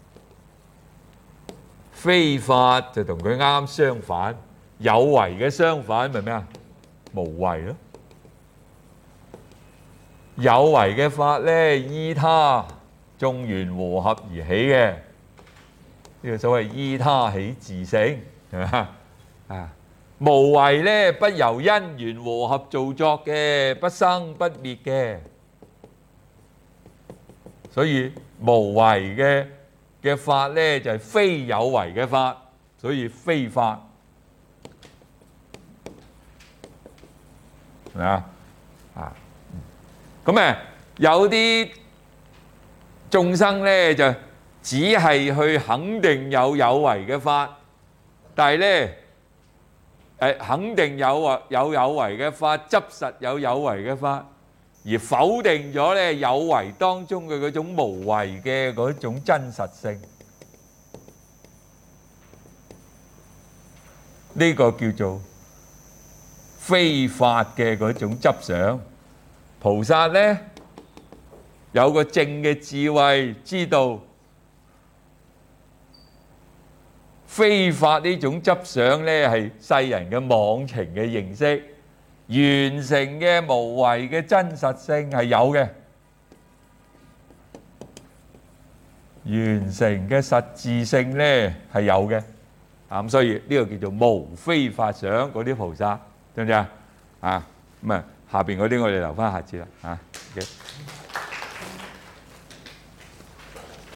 非法就同佢啱啱相反。有為嘅相反咪咩啊？無為咯。有為嘅法咧，依他眾緣和合而起嘅，呢個所謂依他起自性，係嘛啊？無為咧，不由因緣和合造作嘅，不生不滅嘅。所以無為嘅法咧就係非有為嘅法，所以非法，係咪啊？啊，咁有啲眾生咧就只係去肯定有為嘅法，但係咧肯定有為嘅法，執實有為嘅法。而否定咗咧有為當中嘅嗰種無為嘅嗰種真實性，呢個叫做非法嘅嗰種執想。菩薩咧有個正嘅智慧，知道非法呢種執想咧係世人嘅妄情嘅認識。完成嘅無為嘅真實性係有嘅，完成嘅實質性咧係有嘅，咁所以呢個叫做無非法想嗰啲菩薩，知唔知啊？啊咁啊，下邊嗰啲我哋留翻下次啦，嚇。